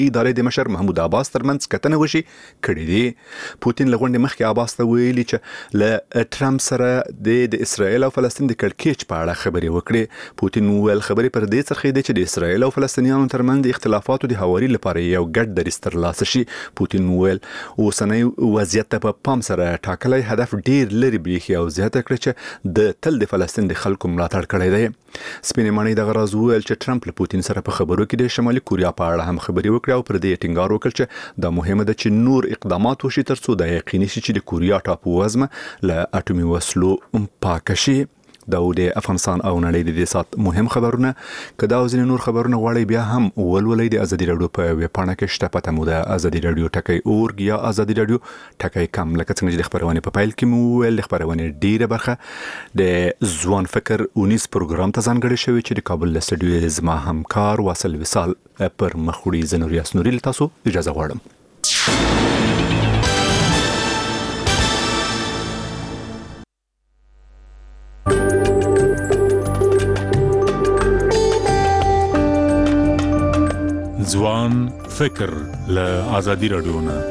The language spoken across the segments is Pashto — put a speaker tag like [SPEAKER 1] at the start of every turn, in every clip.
[SPEAKER 1] ادارې د مشر محمود عباس ترمنځ کتنه وشي کړې دي. پوتین لغونډې مخکې عباس ته ویلي چې له ټرمپ سره د اسرایل او فلسطین د کړکېچ په اړه خبرې وکړي. پوتین ویل خبرې پر دې څرخېدې چې د اسرایل او فلسطینیانو ترمنځ د اختلافاتو د هواري لپاره یو ګډ دریځ ترلاسه شي. پوتین ویل اوسنی وضعیت ته په پام سره ټاکلی هدف ډیر لري بریښي او زیاته کړه چې د تل د فلسطین د خلکو ملاتړ کړی دی. سپینې ماڼۍ دغه راز وویل چې ټرمپ له پوتین سره په خبرو کې د شمالي کوریا په اړه هم خبرې وکړې او پر دې ټینګار وکړ چې دا مهمه ده چې نور اقدامات وشي ترڅو دا یقیني شي چې د کوریا ټاپو وزمه له اټومي وسلو پاک شي. دا د افغانستان او نړۍ د دې سات مهم خبرونه. کدا او ځینې نور خبرونه غواړي بیا هم ولولئ د ازادي رادیو په ویب پاڼه کې شته. پته مو ده ازادي رادیو ټکی یا ازادي رادیو ټکی کم. لکه څنګه چې د خبرونه په پیل کې مو ویل د خبرونه ډیره برخه د ځوان فکر 19 پروګرام ته ځانګړی شوی چې د کابل له سټډیو زما همکار واصل وصال پر مخوړي زنوري اسنوري تاسو اجازه غواړم.
[SPEAKER 2] ځوان فکر له آزادي رادیو نه.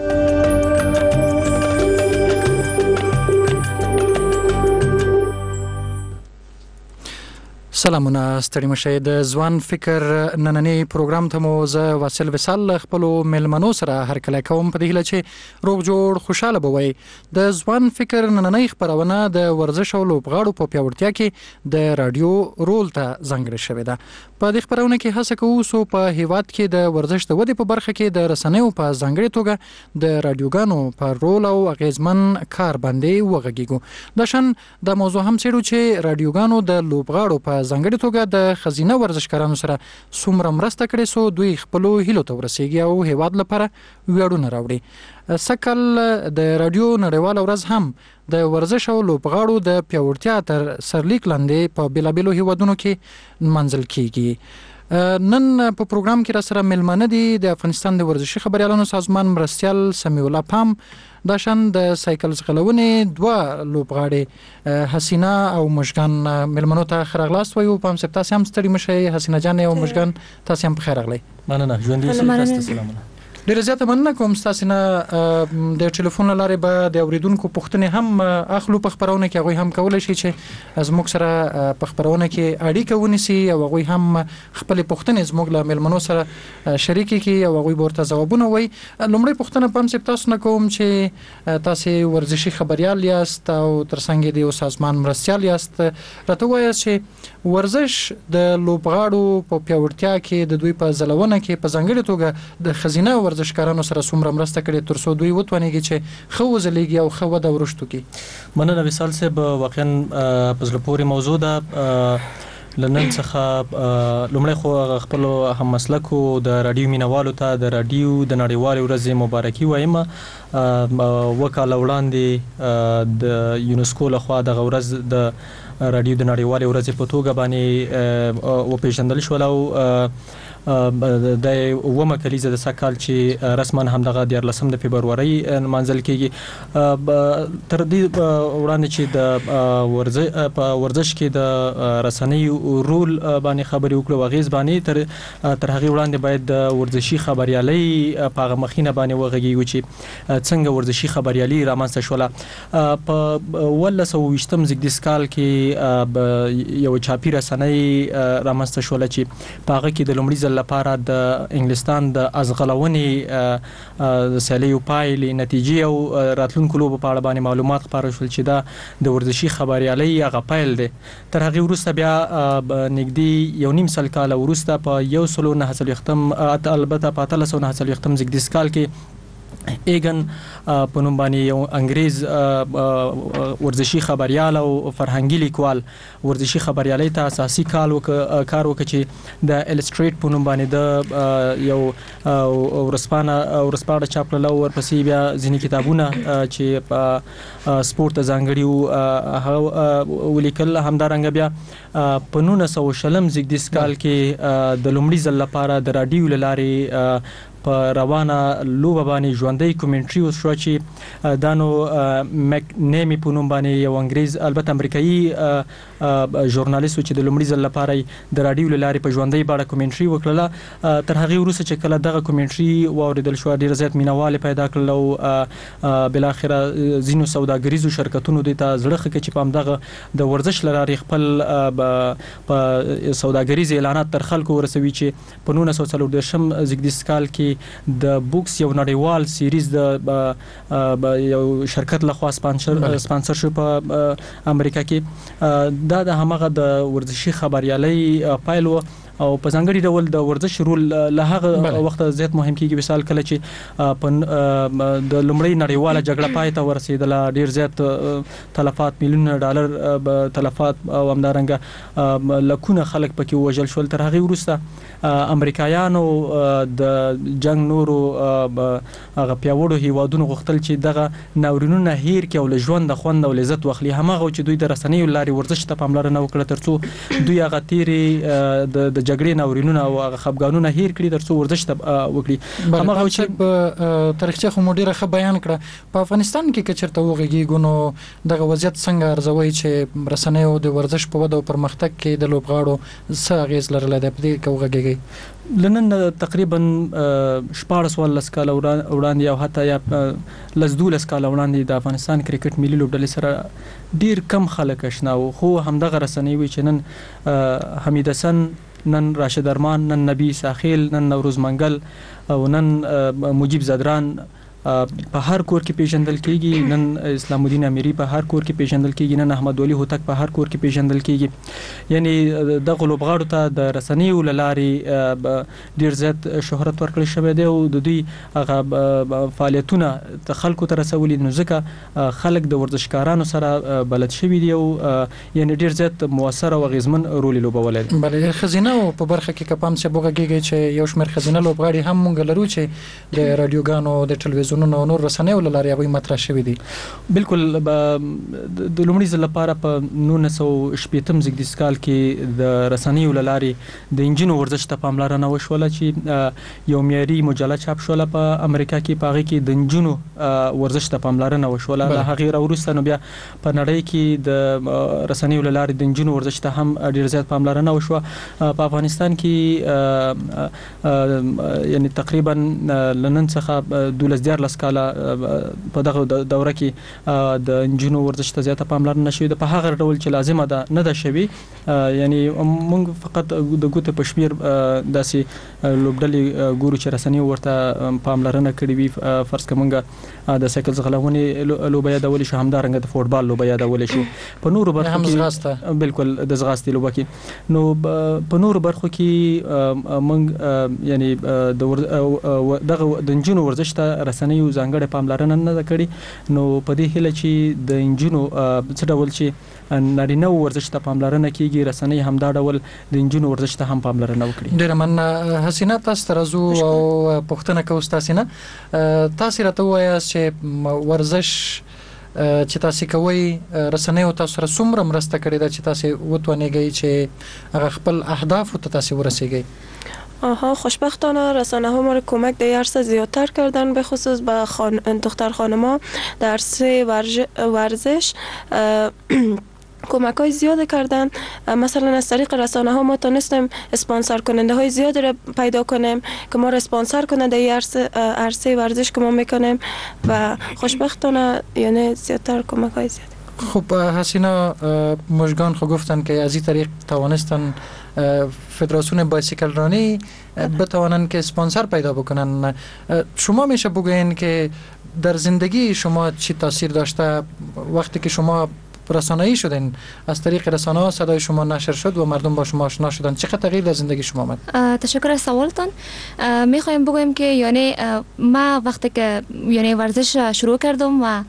[SPEAKER 3] سلامونه ستړي مشه. د ځوان فکر نننی پروګرام ته مو زه واصل وصال خپل ملمنو سره هرکله کوم په دې هیله چې روغ جوړ خوشاله بوي. د ځوان فکر نننی خبرونه د ورزش او لوبغاړو په پیاوړتیا کې د رادیو رول ته ځانګړې شوې ده. په دې خبرونه کې هڅه کوو سو په هیواد کې د ورزش د ودې په برخه کې د رسنیو په ځانګړې توګه د رادیوګانو په رول او اغیزمن کار باندې وغږیږو. د شان د موضوع هم څېړو چې رادیوګانو د لوبغاړو په ځانګړې توګه د خزینه ورزشکارانو سره څومره مرسته کړې سو دوی خپلو هیلو ته ورسیږي او هیواد لپاره ویاړونه راوړي. سکل د رادیو نړیواله ورځ هم د ورزش او لوبغاړو د پیاوړتیا تر سرلیک لاندې په بیلابیلو هیوادونو کې منځل کیږي. نن په پروګرام کې را سره ملمنه دي د افغانستان د ورزشي خبريالانو سازمان مرستیال سمیع الله پام، دا شان د سایکل ځغلونې دوه لوبغاړي حسینه او مشګان ملمنو ته خیرغلاست وایو. پام سپ تاسو هم ستړي مشئ. حسینه جان او مشګان تاسو هم په خیر راغلی.
[SPEAKER 4] مننه. ژوندۍ سي. سلامونه.
[SPEAKER 3] ډیره زیاته مننه کوم تاسو نه. د ټلیفون لارې به د اوریدونکو پوښتنې هم اخلو په خبرونه کې. هغه هم کولای شي چې زموږ سره په خبرونه کې اړیکه ونیسي او هغه هم خپل پوښتنې زموږ له ملمنو سره شریک کړي او هغه ورته ځوابونه وایي. لومړی پوښتنه پام سپ تاسو نه کوم چې تاسو ورزشي خبريال یاست او ترڅنګ د یو سازمان مرستیال یاست. راته وایي چې ورزش د لوبغاړو په پیاوړتیا کې د دوی په ځلونه کې په ځانګړې توګه د خزینه ورزشکارانو سره څومره مرسته کړې ترڅو دوی وتوانیږي چې خو وزلیږي او خو وده ورشتو کې.
[SPEAKER 4] مننه وصال صاحب. واقعا په زړه پورې موضوع ده. لنن څخه لومړی خو خپل هم مسلکو د رادیو مینوالو ته د رادیو د نړیوالې ورځې مبارکي وایم. وکاله وړاندې د یونسکو لخوا د ورځ د رادیو د نړیوالې ورځې په توګه باندې وپیژندل شول او د ومه کلیزه د سکهال چې رسما هم دغه 14 د فبرवरी منځل کېږي. تر دې وړاندې چې د ورزش کې د رسنۍ رول باندې خبرې وکړو غیز باندې تر هغه وړاندې باید د ورزشي خبريالي په هغه مخینه باندې وغږیږي چې څنګه ورزشي خبريالي رامنځته شوله. په 1920م زیږدیز کال کې یو چاپی رسنۍ رامنځته شوله چې په هغه کې د لومړي لپاره د انګلستان د ازغلونې د سیالیو پایلې نتیجې او راتلونکو لوبو په اړه باندې معلومات خبرول شول چې دا د ورزشي خبريالي هغه پیل دی. تر هغه وروسته بیا نږدې یو نیم سل کال وروسته په 1990م البته په 1990م زیږدیز کال کې ایګن په نوم باندې یو انګریز ورزشي خبريال او فرهنګي لیکوال ورزشي خبريالي ته اساسي کار وکړ چې د الستریټ په نوم باندې د یو ورسپانه چاپ کړل او ورپسې بیا ځینې کتابونه چې په سپورت ځانګړي ولیکل. همدارنګه بیا په 1900 زیږدیز کال کې د لومړي ځل لپاره د رادیو لارې په روانه لوبه باندې ژوندۍ کومنټري وشو چې دا نو مک نیمی په نوم باندې یو انګریز البته امریکایي ژورنالیست چې د لومړي ځل لپاره د رادیو لارې په ژوندۍ باندې کومنټري وکړه تر هغه وروسته چې کله دغه کومنټري واوریدل شو ډیر زیات مینوال پیدا کړل او بل اخره زینو سوداګریزو شرکتونو د ته زړه خکې چې پام دغه د ورزش لارې خپل په سوداګریز اعلانات تر خلکو ورسوي چې په 1940 زیږدیز کال کې د بوکس یو نړیوال سیریز د یو شرکت لخوا سپانسرشپ په امریکا کې دا د همغه د ورزشي خبريالي پایل او په ځانګړي ډول د ورزش رول له هغه وخت زیات مهم کیږي مثال کله چې د لومړی نړیواله جګړه پای ته ورسېدله ډیر زیات تلفات میلیونه ډالر تلفات او همدارنګه لکونه خلک پکې وژل شول تر هغه وروسته امریکایانو د جنگ نورو هغه پیاوړو هیوادونو غوښتل چې دغه ناورینونه هیر کړي او له ژوند د خوند او لذت واخلي همغه چې دوی د رسنیو لارې ورزش ته پاملرنه وکړه ترڅو دوی هغه تیری د جګړې ناورینونه او خپګانونه هیر کړي ترڅو ورزش ته وکړي همغه چې
[SPEAKER 3] تاریخچه خو مدیره خه بیان کړه په افغانستان کې کچرته وغږیږي نو دغه وضعیت څنګه ارزوي چې رسنیو د ورزش په وده او پرمختګ کې د لوبغاړو څه اغیز لرلای د پدې کې وغږیږي
[SPEAKER 4] لنن تقریبا 14 کال وړاندې او حتی یا لزدول کال وړاندې د افغانستان کرکټ ملي لوبډلې سره ډیر کم خلک آشنا وو خو همدغه رسنۍ وی چې نن حمید حسن نن راشد ارمان نن نبی ساخیل نن نوروز منګل او نن مجيب زدران په هر کور کې پیژندل کیږي نن اسلام الدین امیری په هر کور کې پیژندل کیږي نن احمد ولی هوتک په هر کور کې پیژندل کیږي یعنی د غلوبغاړو ته د رسنیو لارې ډیر زیات شهرت ورکړل شوی دی او د دوی هغه فعالیتونه د خلکو ته رسولي نو ځکه خلک د ورزشکارانو سره بلد شوی دی او یعنی ډیر زیات موثر او غیزمن رول لوبولای
[SPEAKER 3] بلې خزینه په برخه کې کپام چې بوګه چې یو شمېر خزینه لوبغاړي هم مونږ لرو چې د رادیوګانو د ټلویزیون نو نور رسنیو لاري هغه مطرح شوی دي
[SPEAKER 4] بالکل د لومړي ځل لپاره په 1918 زیږدیز کال کې د رسنیو لاري د انجینو ورزش ته پاملرنه وشوله چې یو معیاري مجله چاپ شوله په امریکا کې پاغي کې د انجینو ورزش ته پاملرنه وشوله له هغه وروسته نو بیا په نړۍ کې د رسنیو لاري د انجینو ورزش ته هم ډیر زیات پاملرنه وشوه په افغانستان کې یعنی تقریبا لنن څخه 12 کاله په دغه دوره کې د انجینو ورزش ته زیاته پاملرنه شوې ده په هغه ډول چې لازمه ده نه ده شوی یعنی موږ فقط د ګوتې په شمیر داسې لوبډلې ګورو چې رسنیو ورته پاملرنه کړې وي فرض کومه د سایکل ځغلونې لوبه یادول شو همدارنګه د فوټبال لوبه یادول شو په نورو برخو کې بالکل د ځغاستې لوبه کې نو په نورو برخو کې موږ یعنی دغه د انجینو ورزش ته رسنیو ځانګړې پاملرنه نه کړې نو په دې هیله چې د انجینو څه ډول چې نارینه ورزش ته پاملرنه کیږي رسنۍ هم دا ډول د انجینو ورزش ته هم پاملرنه وکړي
[SPEAKER 3] ډیر مننه حسینه تاسو ترازو او پښتنه کوم تاسو نه تاسو راته وایاست چې ورزش چې تاسو کوي رسنیو تاسو سره څومره مرسته کړې ده چې تاسو وتوانیږئ چې هغه خپل اهداف ته تاسو ورسیږئ
[SPEAKER 5] خوشبختانه رسانه ها ما رو کمک در عرصه زیادتر کردن به خصوص به دختر خانما در عرصه ورزش کمک های زیاد کردن مثلا از طریق رسانه ها ما تونستیم اسپانسر کننده های زیاد را پیدا کنیم که ما را اسپانسر کنه در عرصه ورزش که ما میکنیم و خوشبختانه یعنی زیادتر کمک های زیاد
[SPEAKER 3] خب حسینا مژگان خو گفتن که از این طریق توانستن فدراسیون بایسیکل رانی بتوانند که اسپانسر پیدا بکنن شما میشه بگوین که در زندگی شما چی تاثیر داشته وقتی که شما رسانه‌ای شدین از طریق رسانه‌ها صدای شما نشر شد و مردم با شما آشنا شدن چه تغییر در زندگی شما آمد؟
[SPEAKER 6] تشکر از سوالتان میخوایم بگویم که یعنی ما وقتی که یعنی ورزش شروع کردم و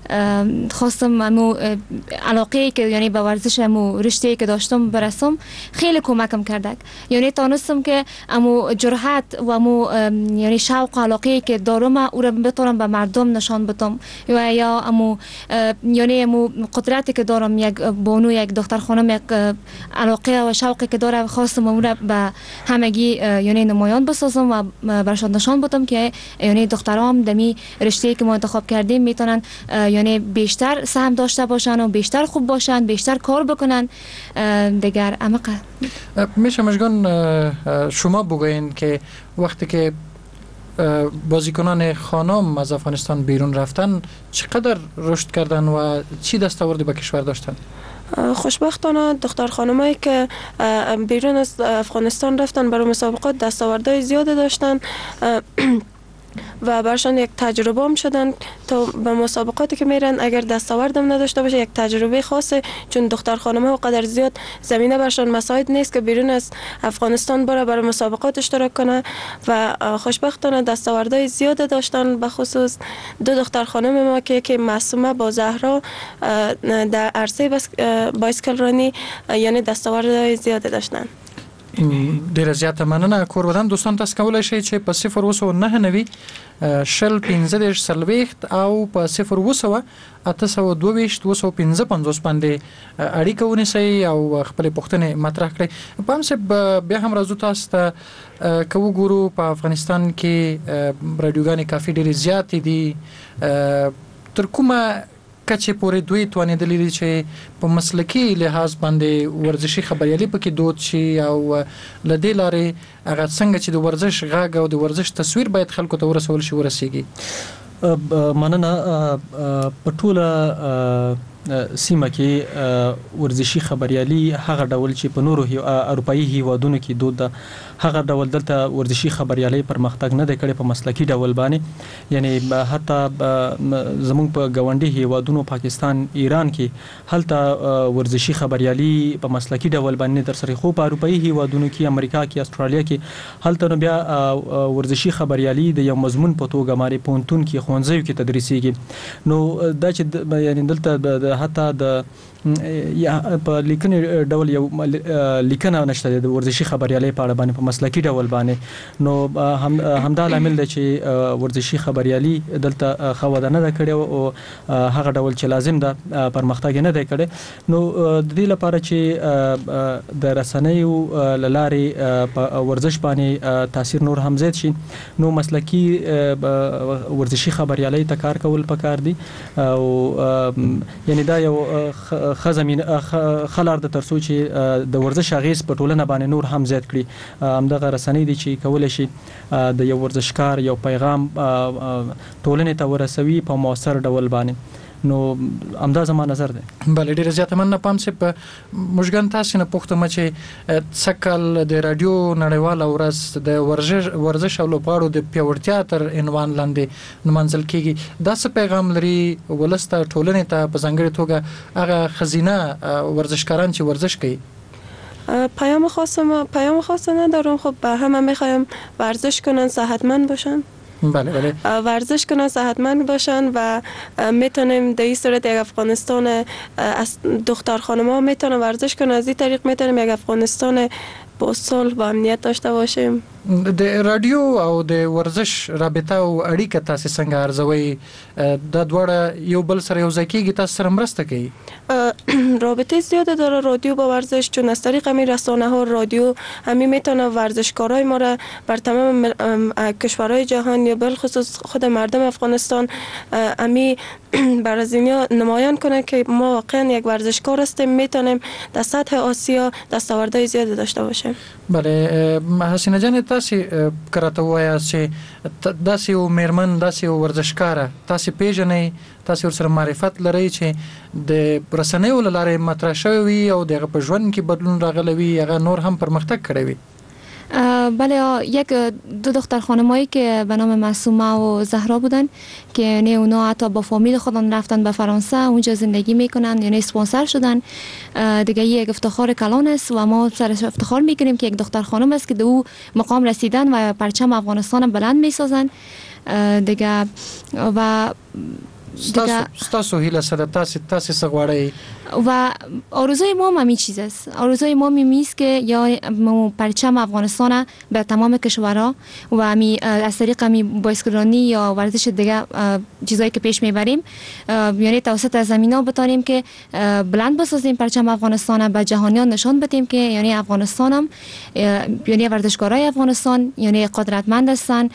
[SPEAKER 6] خواستم امو علاقه که یعنی به ورزش امو رشته که داشتم برسم خیلی کمکم کرد. یعنی تونستم که امو جرأت و امو یعنی شوق علاقه که دارم او را بتونم به مردم نشان بدم یا امو یعنی امو قدرتی که دارم یک بانو یک دختر خانم یک علاقه و شوقی که داره خواستم اون را به همگی یعنی نمایان بسازم و برشان نشان بدم که یعنی دخترام دمی رشته که ما انتخاب کردیم میتونن یعنی بیشتر سهم داشته باشن و بیشتر خوب باشن، بیشتر کار بکنن دیگر عمق.
[SPEAKER 3] میشه مشگان شما بگوین که وقتی که بازیکنان خانم از افغانستان بیرون رفتن چقدر رشد کردن و چی دستاوردی به کشور داشتن؟
[SPEAKER 5] خوشبختانه دختر خانمایی که بیرون از افغانستان رفتن برای مسابقات دستاوردهای زیاده داشتن و برشان یک تجربه هم شدن تا به مسابقاتی که میرن اگر دستاوردم نداشته باشه یک تجربه خاصه، چون دختر خانم‌ها قدر زیاد زمینه برشان مساعد نیست که بیرون از افغانستان بره برای مسابقات اشتراک کنه و خوشبختانه دستاوردهای زیاده داشتن. به خصوص دو دختر خانم ما که معصومه با زهرا در عرصه بایسکل رانی یعنی دستاوردهای زیاده داشتن.
[SPEAKER 3] ډیره زیاته مننه. کورودان دوستان تاسو کولای شئ چې په 0 شل 15 سلويخت او په 0 822 255 باندې اړیکه ونیسئ او خپل پوښتنې مطرح کړئ. په همسه بیا هم راځو تاسو ته که وګورو په افغانستان کې رادیوګانې کافي ډېرې زیاتې دي. تر کومه کچې پورې دوی توانېدلي دي چې په مسلکي لحاظ باندې ورزشي خبریالي پکې دود شي او له دې لارې هغه څنګه چې د ورزش غږ او د ورزش تصویر باید خلکو ته ورسول شي ورسیږي؟
[SPEAKER 4] مننه. په ټوله سیمه کې ورزشي خبریالي هغه ډول چې په نورو اروپایي هیوادونو کې دود ده هغه ډول دلته ورزشي خبریالي پرمختګ نه دی کړی په مسلکي ډول باندې. یعنی حتی زموږ په ګاونډي هیوادونو پاکستان ایران کې هلته ورزشي خبریالي په مسلکي ډول باندې تر سره خو په اروپایي هیوادونو کې امریکا کې استرالیا کې هلته نو بیا ورزشي خبریالي د یو مضمون په توګه ماري پونتون کې خوندزیو کې تدریسيږي. نو دا چې یعنی دلته حتی د یا په لیکنې ډول یو لیکنه نشته د ورزشي خبریالي په اړه باندې په مسلکي ډول باندې. نو همدا لامل دی چې ورزشي خبریالي دلته خو نه ده کړې او هغه ډول چې لازم ده پرمختګ نه دی کړی. نو د دې لپاره چې د رسنیو لارې په ورزش باندې تاثیر نور هم زیات شي نو مسلکي ورزشي خبریالي ته کار کول پکار دي او یعنی دا یو خزمین خلار د ترسو چې د ورزش اغیز په ټولنه باندې نور هم زیات کړي. همدغه رسنۍ دي چې کولای شي د یو ورزشکار یو پیغام ټولنې ته ورسوي په موثر ډول باندې. نو همدا زما نظر دی.
[SPEAKER 3] بله ډیره زیاته مننه. پام سي په مشګن تاسو نه پوښتنه چې څکل د رادیو نړیواله ورځ د ورزش او لوبغاړو د پیاوړتیا تر عنوان لاندې نمانځل کیږي. دا څه پیغام لري ولسته ټولنې ته په ځانګړي توګه هغه خزینه ورزشکاران چې ورزش کوي؟
[SPEAKER 5] پیام خاص ندارم. خب به همه میخوایم ورزش کنن، صحتمند باشن.
[SPEAKER 3] بله بله
[SPEAKER 5] ورزش کنن، صحتمند باشن و میتونیم در این صورت یک افغانستان از دختر خانم‌ها میتونن ورزش کنن. از این طریق میتونیم یک افغانستان با صلح و امنیت داشته باشیم.
[SPEAKER 3] د رادیو او د ورزش رابطه او اړیکه تاسو څنګه ارزوي؟ د دوړه یو بل سره یو ځکیږي، تاسو سره مرسته کوي؟
[SPEAKER 5] رابطه زیاده داره رادیو با ورزش، چون از طریق همین رسانه ها رادیو همین میتونه ورزشکارای ما را بر تمام کشورهای جهان یا بالخصوص خود مردم افغانستان همین بر از اینیا نمایان کنه که ما واقعا یک ورزشکار هستیم، میتونیم در سطح آسیا دستاوردهای زیاده داشته باشیم.
[SPEAKER 3] بله حسینه جان، تاسو کراته وایي چې داسې یو میرمن، داسې یو ورزشکاره تاسو پیژنئ، تاسو سره معرفت لرئ چې د رسنیو له لارې مطرح شوی وي او دغه په ژوند کې بدلون راغلی وي، هغه نور هم پرمختګ کړی وي؟
[SPEAKER 6] بله، یک دو دختر خانمایی که به نام معصومه و زهرا بودن که یعنی اونا حتی با فامیل خودن رفتن به فرانسه، اونجا زندگی میکنن، یعنی اسپانسر شدن دیگه. یک افتخار کلان است و ما سرش افتخار میکنیم که یک دختر خانم است که به او مقام رسیدن و پرچم افغانستان بلند میسازن دیگه. و
[SPEAKER 3] ستاسو هیله سره تاسو څه غواړئ؟
[SPEAKER 6] و آرزوی ما هم همین چیز است. آرزوی ما همین است که یا پرچم افغانستان به تمام کشورها و از طریق بایسکلرانی یا ورزش دیگه چیزایی که پیش میبریم یعنی توسط زمینا بتانیم که بلند بسازیم پرچم افغانستان، به جهانیان نشان بدیم که یعنی افغانستان هم یعنی ورزشکارای افغانستان یعنی قدرتمند هستن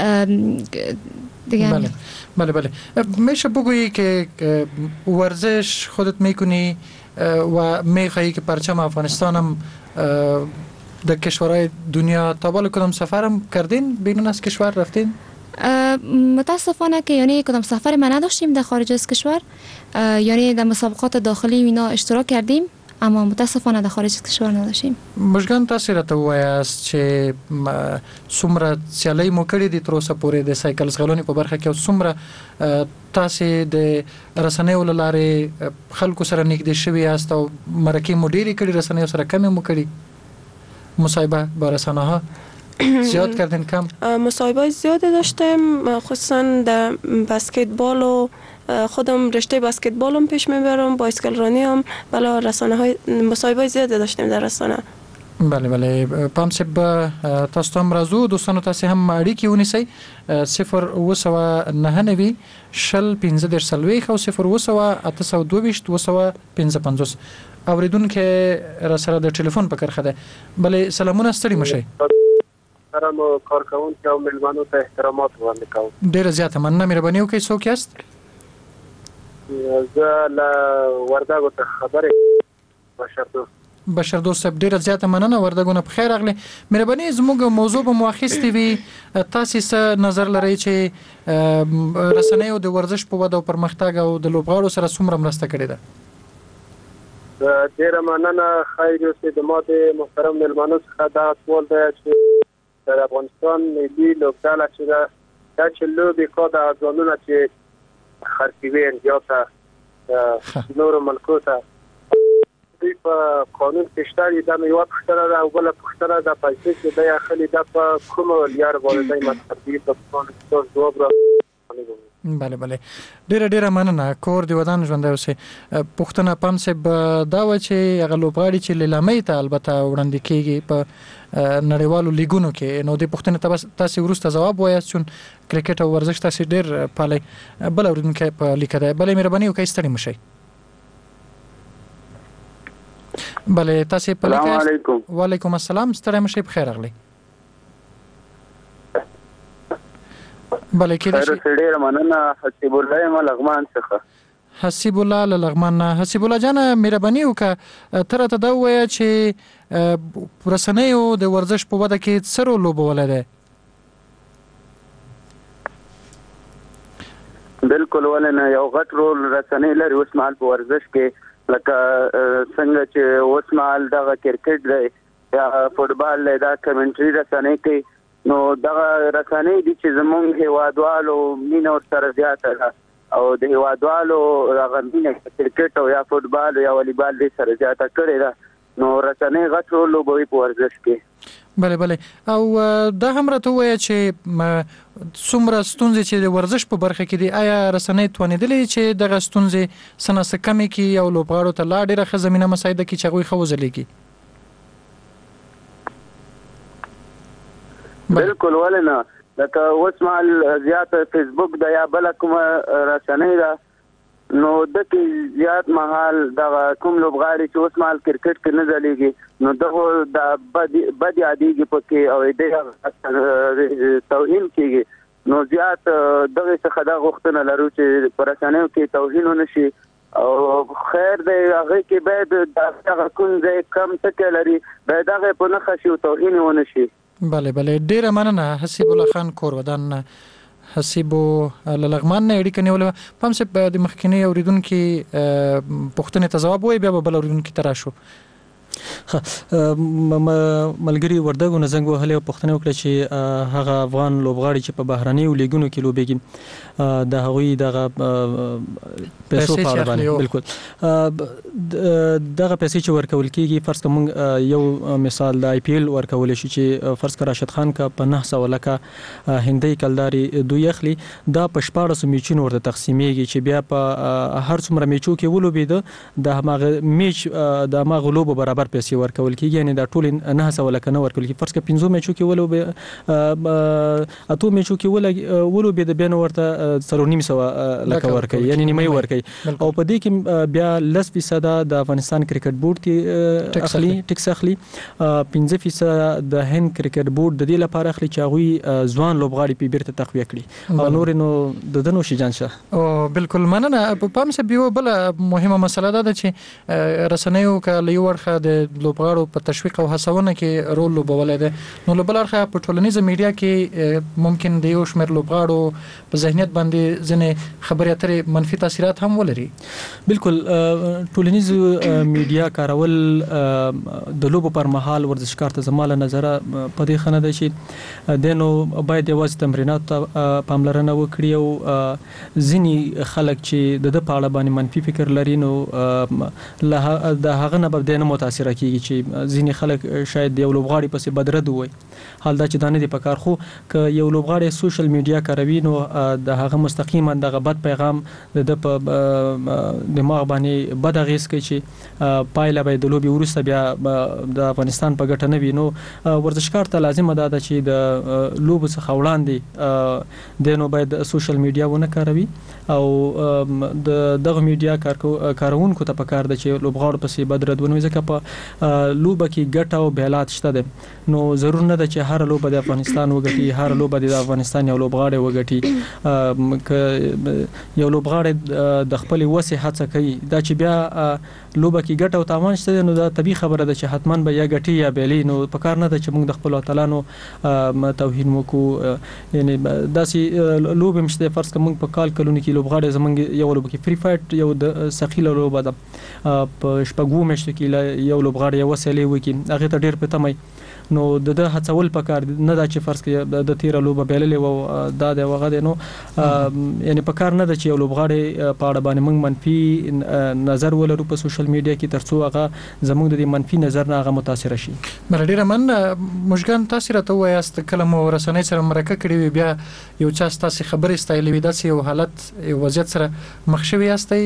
[SPEAKER 6] دیگه.
[SPEAKER 3] بله میشه بگویی که ورزش خودت میکنی و میخوایی که پرچم افغانستان هم در کشورهای دنیا تا بالا کدام سفرم کردین؟ بیرون از کشور رفتین؟
[SPEAKER 6] متاسفانه که یعنی کدام سفر ما نداشتیم در خارج از کشور، یعنی در مسابقات داخلی اینا اشتراک کردیم اما متاسفانه در خارج از کشور نداشتیم.
[SPEAKER 3] مشګان تاسو راته وایاست چې څومره سیالۍ مو کړې دي تر اوسه پورې د سایکل ځغلونې په برخه کې او څومره تاسو د رسنیو له لارې خلکو سره نږدې شوي یاست او مرکې مو ډېرې کړي، رسنیو سره کمې مو کړي؟ مصاحبه با رسانه ها زیاد کردین کم؟
[SPEAKER 5] مصاحبه زیاد داشتیم، خصوصا در بسکتبال و خودم رشته بسکتبال هم پیش میبرم، بایسکل رانی هم، بلا رسانه های مصاحبه زیاد داشتیم در رسانه.
[SPEAKER 3] بله پام سب تاسو هم راځو دوستانو، تاسو هم اړیکې ونیسئ 0 شل 15 سلويخ او 0 255 اوریدونکو را سره د ټلیفون په کرخه ده. بله سلامونه، ستړي مشئ.
[SPEAKER 7] سلام کارکوونکو او ملمنو ته احترامات وړاندې کوم.
[SPEAKER 3] ډیره زیاته مننه، مهرباني وکړئ. څوک یاست؟
[SPEAKER 7] زه له وردګو ته خبرې
[SPEAKER 3] بشر دوست صاحب، ډیره زیاته مننه، وردګونه په خیر راغلی. مهرباني زموږ موضوع به مو اخیستې وي، تاسو څه نظر لرئ چې رسنیو د ورزش په وده او پرمختګ او د لوبغاړو سره څومره مرسته کړې ده؟
[SPEAKER 7] ډیره مننه. خیر اوسې د ما د محترم ملمنو څخه دا سوال دی چې د افغانستان ملي لوبډله چې ده دا چې لوبې کا د ځانونه چې خرڅوي انډیا ته نورو ملکو ته دوی په قانون کې شته دي. دا یوه پوښتنه ده او بله پوښتنه د پیسې چې دی اخلي دا په کومو لیار باندې دی مصرف کېږي په ستاسو ځواب را
[SPEAKER 3] بله ډیره مننه. کور دی ودان ژوندی اوسئ. پوښتنه پام صاحب دا و چې هغه لوبغاړي چې لیلامۍ ته البته وړاندې کېږي په نړیوالو لیګونو کې، نو دې پوښتنې ته تاسو وروسته ځواب وایاست چون کرکټ او ورزش تاسو ډیر پالئ. بل اوریدونکی په لیکه ده. بله مهرباني وکړئ، ستړي مشئ. بله تاسو په لیکه. السلام علیکم. وعلیکم السلام، ستړي مشئ، په خیر راغلی. بله کې
[SPEAKER 8] خیر ډیره مننه. حسیب الله یم لغمان څخه.
[SPEAKER 3] حسیب الله لغمان. حسیب الله جان، مهرباني وکړه تر ته دا وایه چې رسنیو د ورزش په وده کې څه رول لوبولی دی؟
[SPEAKER 8] بالکل، ولې نه، یو غټ رول رسنۍ لري اوس مهال په ورزش کې، لکه څنګه چې اوس مهال دغه کرکټ دی یا فوټبال دی، دا کمنټري رسنۍ کوي، نو دغه رسنۍ دي چې زمونږ هیوادوالو مینه ورسره زیاته ده او د هیوادوالو هغه مینه کرکټ او یا فوټبال یا والیبال دې سره زیاته کړې ده، نو رسنۍ غټ رول لوبوي په ورزش کې.
[SPEAKER 3] بله او دا هم راته ووایه چې څومره ستونزې چې د ورزش په برخه کې دي، آیا رسنۍ توانېدلې چې دغه ستونزې څه نه څه کمې کړي او لوبغاړو ته لا ډېره ښه زمینه مساعده کړي چې هغوی ښه وځلیږي؟
[SPEAKER 8] بالکل، ولې نه، لکه اوس مهال زیاته فیسبوک ده یا بله کومه رسنۍ ده، نو دغه زیات مهال دغه کوم لوبغاړي چې اوس مهال کرکټ کې نه ځلیږي، نو دغه د بد یادېږي پکې او د توهین کېږي، نو زیات دغه څخه دا غوښتنه لرو چې په رسنیو کې توهین ونه شي او خیر دی هغه کې باید دغه کوم ځای کم ټکی لري باید هغه په نښه شي او توهین ونه شي.
[SPEAKER 3] بله ډیره مننه. حسیب الله خان کور ودان حسیبو لغمان نه اړیکه نیولې. پام صاحب د مخکینی اوریدونکو پوښتنې ته ځواب وایي، بیا به بل اوریدونکو ته راشو.
[SPEAKER 4] ملګری وردګو نه زنګ وهلی او پوښتنه وکړه چې هغه افغان لوبغاړي چې په بهرنیو لیګونو کې لوبېږي د هغوی دغه پیسو په اړه باندې بالکل دغه پیسې چې ورکول کیږي فرض کوم یو مثال د آی پی ایل ورکول شي چې فرض کړه راشد خان کا په 900 لکه هندۍ کلداري دوی اخلي دا په 14 میچونو ورته تقسیمېږي چې بیا په هر څومره میچو کې ولوبېده د هغه میچ د هغه لوبو برابر پیسې ورکول کیږي یعنی دا ټول 900 لکه نه ورکول کیږي فرض کړه 15 میچو کې ولوبې اته میچو کې ولوبې د بین ورته 3.5 لکه ورکړي یعنی نیمه ورکړي او په دې کې بیا 10% د افغانستان کرکټ بورډ اخلي ټیکس اخلي 15% د هند کرکټ بورډ د دې لپاره اخلي چې هغه ځوان لوبغاړي په بیرته تقویه کړي او نور نو د دنو شي جان شه
[SPEAKER 3] او بالکل مننه په پام سه بیو بل مهمه مسله ده چې رسنیو کله یو ورخه د لوبغاړو په تشویق او هڅونه کې رول لوبولای ده نو لوبل ورخه په ټولنیزه میډیا کې ممکن د یو شمېر لوبغاړو په ذهنیت باندې ځنې خبرې اترې منفي تاثیرات هم ولري
[SPEAKER 4] بالکل ټولنیزه میډیا کارول د لوبو پر مهال ورزشکار ته زماله نظر په دې خنه ده چې دنو باید یوازې تمرینات پاملرنه وکړي او ځینی خلک چې د پاړه باندې منفي فکر لري نو د هغه نه به نه متاثر کیږي چې ځینی خلک شاید یو لوبغاړي پسې بدرد وي حال دا چې دانه دی په کار خو ک یو لوبغاړي سوشل میډیا کاروي نو د هغه مستقیما د غبط پیغام د دماغ باندې بد اغیز کوي چې پایله به د لوبي ورسته بیا د افغانستان په ګټه نه وي نو ورزشکار ته لازم ده چې د لوبو څخه وړاندې د نو باید سوشل میډیا ونه کاروي او دغه میډیا کارونکو ته پکار ده چې لوبغاړو پسې بدرد ونه ځکه په لوبه کې ګټه او بهلات شته ده نو ضرور نه ده چې هر لوبه د افغانستان وګټي هر لوبه د افغانستان یو لوبغاړي وګټي یو لوبغاړي د خپل وسه هڅه کوي دا چې بیا لوبه کې ګټه او تاوان شته نو دا طبيعي خبره ده چې حتمان به یا ګټي یا بیلی نو پکار نه ده چې موږ د خپل وطنانو توهین وکړو یعنی داسې لوبه مشته فرض کوم په کال کلونی کې لوبغاړي زمونږ یو لوبه کې فری فایټ یو د ثقيله لوبه ده په شپږو مشته کې یو لوبغاړي وسلې وکي هغه ته ډیر پته مې نو د هڅول پکار نه دا چې فرض کې د تیر لوبه بیللې و دا د وغه نو یعنی پکار نه ده چې یو لوبغاړي په اړه باندې موږ منفي نظر ولرو په سوشل میډیا کې ترڅو هغه زموږ د منفي نظر نه هغه متاثر شي
[SPEAKER 3] بلډیر من مشګان تاسو راته وایاست کلمه ورسنۍ سره مرکه کړی بیا یو چا تاسو خبرې ستایلې وي داسې یو حالت یو وضعیت سره مخ شوی یاستئ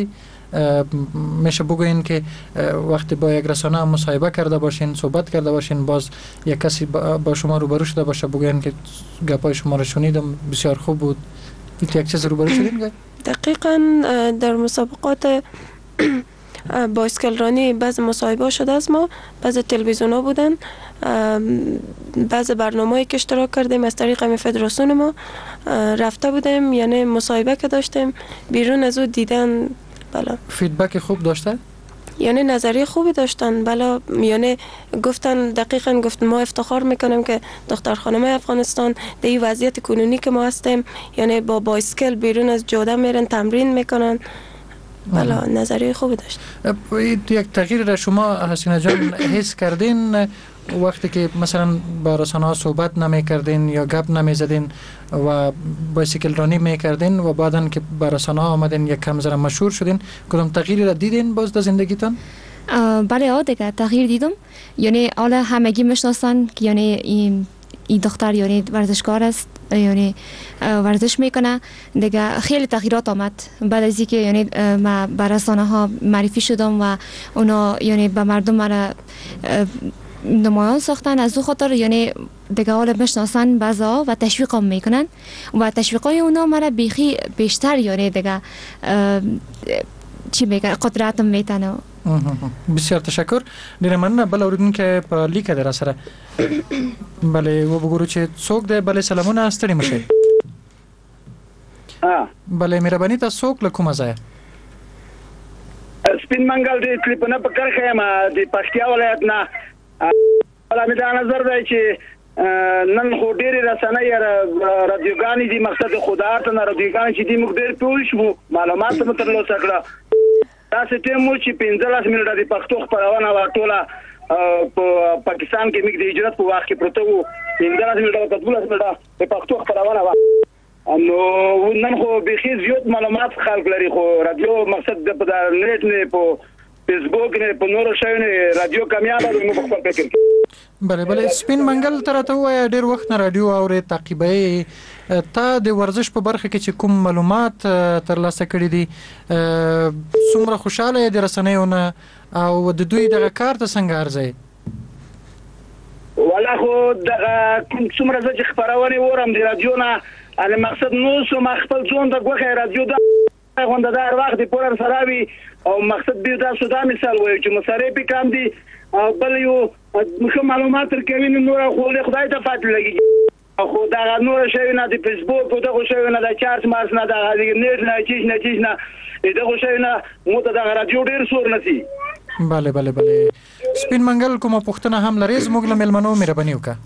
[SPEAKER 3] میشه بگوین که وقتی با یک رسانه مصاحبه کرده باشین صحبت کرده باشین باز یک کسی با شما روبرو شده باشه بگوین که گپای شما رو شنیدم بسیار خوب بود یک چیز روبرو شدین؟
[SPEAKER 5] دقیقاً در مسابقات بایسکلرانی بعض مصاحبه شده از ما بعض تلویزیون ها بودن بعض برنامه‌ای که اشتراک کردیم از طریق همین فدراسیون ما رفته بودیم یعنی مصاحبه که داشتیم بیرون از او دیدن بله
[SPEAKER 3] فیدبک خوب داشته؟
[SPEAKER 5] یعنی نظریه خوبی داشتن بله یعنی گفتن دقیقاً گفتن ما افتخار میکنیم که دختر خانم افغانستان در این وضعیت کنونی که ما هستیم یعنی با بایسکل بیرون از جاده میرن تمرین میکنن بله نظریه خوبی داشت
[SPEAKER 3] یک تغییر را شما حسینه جان حس کردین وقتی که مثلا با رسانه ها صحبت نمی کردین یا گپ نمی زدین و بایسیکل رانی می کردین و بعدن که با رسانه ها آمدین یک کم ذره مشهور شدین کدام تغییری را دیدین باز در زندگیتان؟
[SPEAKER 6] بله دیگه تغییر دیدم یعنی حالا همگی میشناسن که یعنی این دختر یعنی ورزشکار است یعنی ورزش میکنه دیگه خیلی تغییرات آمد بعد از اینکه یعنی ما با رسانه ها معرفی شدم و اونا یعنی به مردم مرا نمایان ساختن از او خاطر یعنی دیگه حالا میشناسن بعضا و تشویقم میکنن و تشویقای اونا مرا بیخی بیشتر یعنی دیگه چی میگن قدرتم میتنه
[SPEAKER 3] بسیار تشکر ډیر مننه بل اوریدونکو په لیکه در سره بله و بګورو چې څوک دی بله سلامونه ستړي مشه بله مهرباني تاسو څوک له کومه ځای
[SPEAKER 9] سپین منګل د کلیپونه په کرخه ما د پښتیا ولایت نه ولا مې دا نظر دی چې نن خو ډېری رسنۍ رادیوګانې دي مقصد خدای ته نه رادیوګانې چې دي موږ ډېر پوه شو معلومات مو ترلاسه کړه تاسو ته مو چې 15 منټه د پښتو خبرونه ورټوله په پاکستان کې موږ د هجرت په وخت کې پروت وو انګلیسي ملګرو ته ټول سره په پښتو خبرونه و نو نن خو به خي زیات معلومات خلک لري خو رادیو مقصد د نت نه په فیسبوک نه په نورو شایونه رادیو کامیاب دی نو په خپل فکر کې
[SPEAKER 3] بله سپین منګل ترته وای ډیر وخت نه رادیو اوري تعقیبای ته د ورزش په برخه کې چې کوم معلومات ترلاسه کړي دي څومره خوشاله دي رسنیونه او د دوی دغه کار ته څنګه ارزي
[SPEAKER 9] ولا خو دغه څومره چې خبرونه ورم دی رادیو نه علي مقصد نو سو خپل ځون د غوخه رادیو دا غونډه دار وخت پورن سراوي او مقصد دی دا سودا مثال وایي چې مصارف کم دي او بل یو مخه معلومات ترکوي نور خو له خدای ته فاتل لګي خو دا نور شوی نه د فیسبوک او دا خو شوی نه د چارج مارس نه دا نیټ نه چیز نه دا خو شوی نه مو ته دا رادیو ډیر سور نسی
[SPEAKER 3] بله سپین منګل کومه پوښتنه هم لري زموږ له ملمنو مهرباني وکړه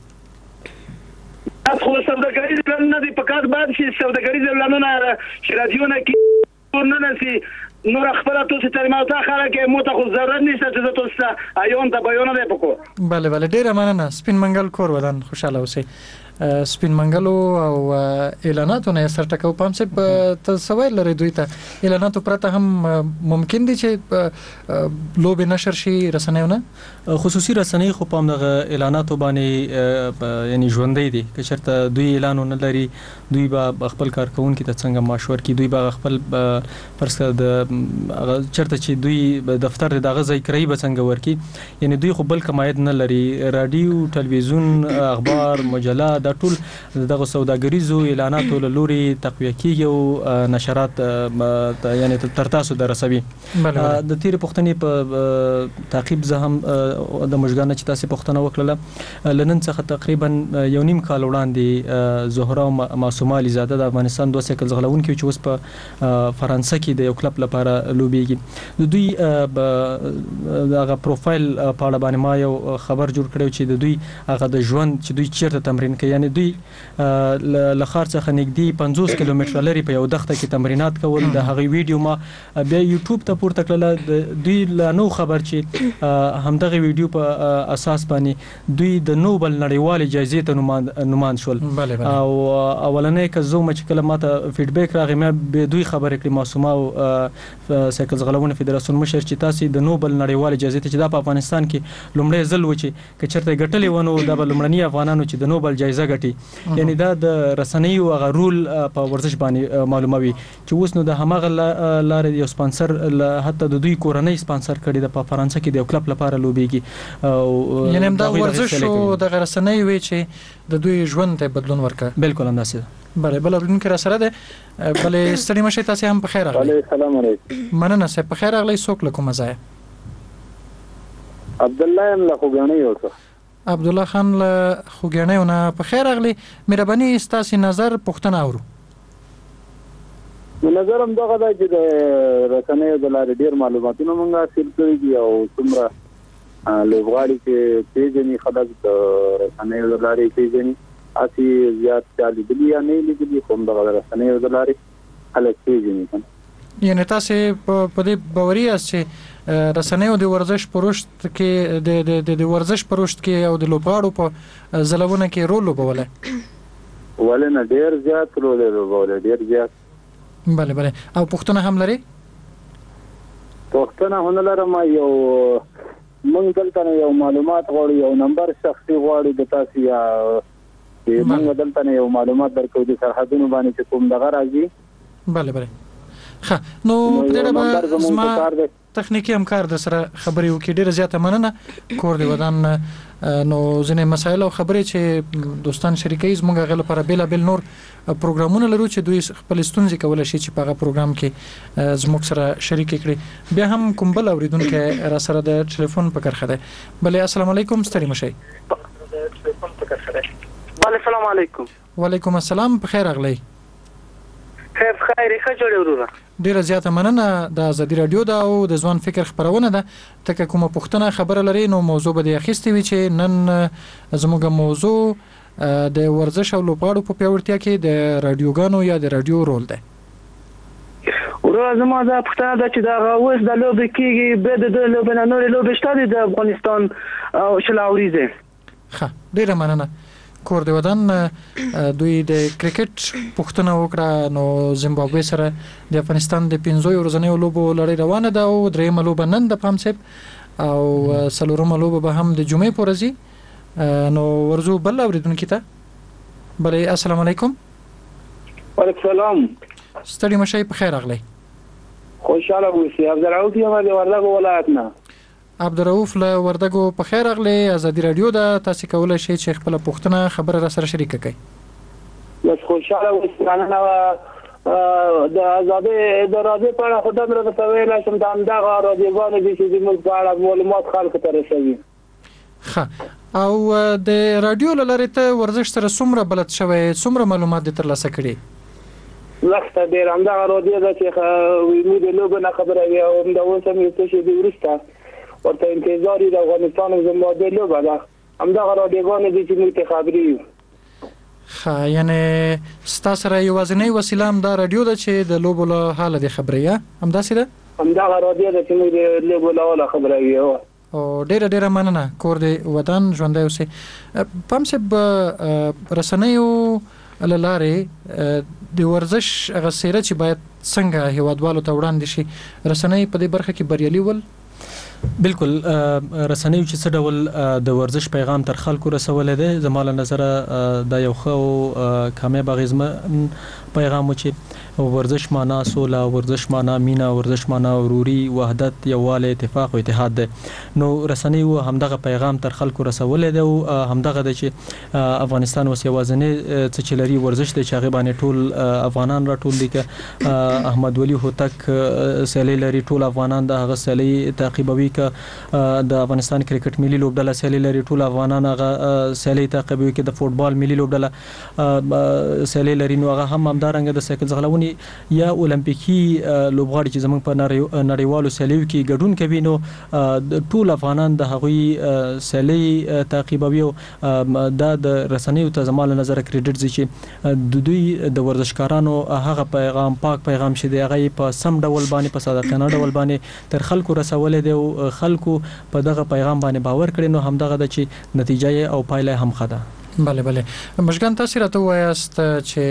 [SPEAKER 9] خو سوداګریز نه دی پکات بعد چې سوداګریز لمنه چې رادیو نه کې نه نسی نور خبره تاسو ته معلومات خلک مو ته خو ضرورت نشته چې تاسو ایون ته بیان نه پکو
[SPEAKER 3] بله ډیره مننه سپین منګل کور ودان خوشاله اوسئ سپین منګلو او اعلاناتو نه سر ټکو پام سه تصویر لري دوی ته اعلاناتو پرته هم ممکن دي چې لوب نشر شي رسنیونه
[SPEAKER 4] خصوصي رسنۍ خو پام دغه اعلاناتو باندې یعنی ژوندۍ دي که چېرته دوی اعلانونه لري دوی به خپل کارکونکو ته څنګه مشور کی دوی به خپل فرض کړه د چېرته چې دوی دفتر دغه ځای کوي به څنګه ورکی یعنی دوی خو بل کماید نه لري رادیو ټلویزیون اخبار مجله دا ټول دغه سوداګریزو اعلاناتو له لوري تقویه کیږي او نشرات یعنی تر تاسو درسوي د تیر پښتنې په تعقیب زه هم د مشګانه چې تاسو پښتنه وکړه لنن څخه تقریبا یو نیم کال وړاندې زهرا معصومه علیزاده د افغانستان 2 سایکل ځغلون کې چې اوس په فرانسه کې د یو کلب لپاره لوبيږي دوی دغه پروفایل په اړه باندې ما یو خبر جوړ کړو چې د دوی هغه د ژوند چې دوی چیرته تمرین کوي یعنی دوی لخر څخه نږدې 50 کیلومتر لري په یو دښته کې تمرینات کول د هغه ویډیو ما بیا یوټیوب ته پورته کړل دوی لا نو خبر چې همدغه ویډیو په اساس باندې دوی د نوبل نړیوال جایزې ته نومان شول او اولنې کزو مچ کله ماته فیډبیک راغی مې به دوی خبرې کړې معصومه او سایکل ځغلون فدراسیون مشر چې تاسو د نوبل نړیوال جایزې ته چې د افغانستان کې لومړی ځل و چې کچرته ګټلې ونه د لومړنی افغانانو چې د نوبل جایزه ګټي یعنی دا د رسنیو هغه رول په ورزش باندې معلوموي چې اوس نو د همغه لارې یو سپانسر حتی د دوی کورنۍ سپانسر کړي د فرانسه کې د کلب لپاره لوبيږي او
[SPEAKER 3] یعنی دا ورزش او د رسنیو وی چې د دوی ژوند ته بدلون ورکړي
[SPEAKER 4] بالکل همداسې
[SPEAKER 3] بله رونکو را سره ده بله ستړي مشه تاسو هم په خیر راغلی
[SPEAKER 7] السلام علیکم
[SPEAKER 3] مننه سه په خیر راغلی څوک له کومه ځای
[SPEAKER 7] عبد الله ام له خوګانی اوسه
[SPEAKER 3] عبد الله خان له خوګانیونه په خیر راغلی مهرباني ستاسو نظر پوښتنه اورو
[SPEAKER 7] نظر هم دغه دی چې د رسنیو د لارې ډیر معلوماتونه مونږ حاصل کړي دي او څومره لوبغاړي چې پیژني خلک د رسنیو د لارې پیژني اسی زیات چالي دي یا نه لیدلي کوم د رسنیو د لارې خلک پیژني
[SPEAKER 3] یعنی تاسو په دې باوري یاست چې رسنیو د ورزش پروشت کې د ورزش پروشت کې او د لوبغاړو په زلونه کې رول لوبوله
[SPEAKER 7] ولنه ډیر زیات رول لوبوله ډیر زیات
[SPEAKER 3] بله او پښتنه هم لري
[SPEAKER 7] پښتنه هم لرم یو مونږ دلته یو معلومات غواړو یو نمبر شخصي غواړو د تاسو یا مونږ دلته یو معلومات درکو د سرحدونو باندې چې کوم دغه راځي
[SPEAKER 3] بله نو پرېړه زما تخنیکی همکار د سره خبرې وکړي ډیره زیاته مننه کور دی ودان نو ځینې مسایل او خبرې چې دوستان شریکي زموږ غل لپاره بیل نور پروګرامونه لرو چې دوی خپل ستونزې کولای شي چې په هغه پروګرام کې زموږ سره شریک کړي بیا هم کوم بل اوریدونکو را سره د ټلیفون په کرخه ده بلې السلام علیکم ستړي مشي
[SPEAKER 10] بله السلام علیکم
[SPEAKER 3] وعلیکم السلام په خیر اغلی
[SPEAKER 10] خیر ښه جوړ وروره
[SPEAKER 3] ډیره زیاته مننه د ازادي رادیو دا او د ځوان فکر خبرونه ده تکه کومه پښتنه خبره لري نو موضوع به د اخیستې وي چې نن زموږ موضوع د ورزش او لوبغاړو په پیاوړتیا کې د رادیوګانو یا د رادیو رول ده
[SPEAKER 10] ورو زما دا پښتنه ده چې دا اوس د لوبې کېږي به د لوبې نه نورې لوبې شته د افغانستان او شلاوریزه
[SPEAKER 3] ښه ډیره مننه کور د ودان دوی د کرکټ پښتنه وکړه نو زیمبابوې سره د افغانستان د 15 ورځنیو لوبو لړۍ روانه ده او درېیمه لوبه نن د پامسپ او څلورمه لوبه به هم د جمعې په ورځ نو ورزو بل اوریدونکو ته بلې السلام علیکم
[SPEAKER 10] وعلیکم السلام
[SPEAKER 3] ستړي مشي په خیر اغلی
[SPEAKER 10] خوشاله اوسئ عبدالرؤف یم د وردګو ولایت نه
[SPEAKER 3] عبدالرؤف له وردګو په خیر اغلی ازادي رادیو د تاسو کولای شئ چې خپل پوښتنه خبره را سره شریک کړئ
[SPEAKER 10] بس خوشاله اوسئ نه د آزادۍ د راځي په اړه خدای مې راته ویل چې دا همدغه راډیوګانې دي چې موږ په اړه معلومات خلکو ته رسوي
[SPEAKER 3] ښه او د رادیو لاره ته ورزش سره څومره بلد شوی څومره معلومات دې ترلاسه کړي
[SPEAKER 10] لکه ډېر همدغه راډیو ده چې موږ د لوبو نه خبره وي او همدا اوس هم یو څه شېبې وروسته ورته انتظار د افغانستان زموږ لوبه ده همدغه راډیوګانې دي چې موږ ته خبرې وي
[SPEAKER 3] ښه یعنی ستاسو سره یوازینۍ وسیله هم دا رادیو ده چې د لوبو له حاله د خبرې همداسې ده
[SPEAKER 10] همدغه راډیو ده چې موږ د لوبو له حاله خبرې وي
[SPEAKER 3] او ډیره مننه کور د ودان ژوندۍ اوسئ پامسب رسنیو لاره د ورزش هغه سیره چې باید څنګه هیوادوالو ته وړاندې شي رسنۍ په دې برخه کې بریالي ول
[SPEAKER 4] بالکل رسنیو چې څه ډول د ورزش پیغام تر خلکو رسولې ده زموږ له نظر دا یو ښه کامیاب غیزمه پیغام و چې ورزش معنا سوله ورزش معنا مینا ورزش معنا وروري وحدت یووالی اتفاق او اتحاد ده نو رسنیو همدغه پیغام تر خلکو رسولې ده او همدغه د چې افغانستان وس یوازنه چې لري ورزش د چاغي باندې ټول افغانان را ټول دي ک احمد ولی هوتک سلی لري ټول افغانان د هغه سلی تعقیبوي ک د افغانستان کرکټ ملي لوبډله سلی لري ټول افغانان هغه سلی تعقیبوي ک د فوتبال ملي لوبډله سلی لري نو هغه هم همدارنګ د سایکل ځغلونې یا اولمپیکي لوبغاړي چې زموږ په نړیوالو سلیو کې ګډون کوي نو ټول افغانان د هغوی سلی تعقیبوي دا د رسنیو ته زموږ نظر کریډټ چې د دوی د ورزشکارانو هغه پیغام پاک پیغام شې دی هغه په سم ډول باندې په صادقانه ډول باندې تر خلکو رسولې دی او خلکو په دغه پیغام باندې باور کړي نو همدغه د چې نتیجه او پایله هم خده
[SPEAKER 3] بله مشګان تاسو راته وایاست چې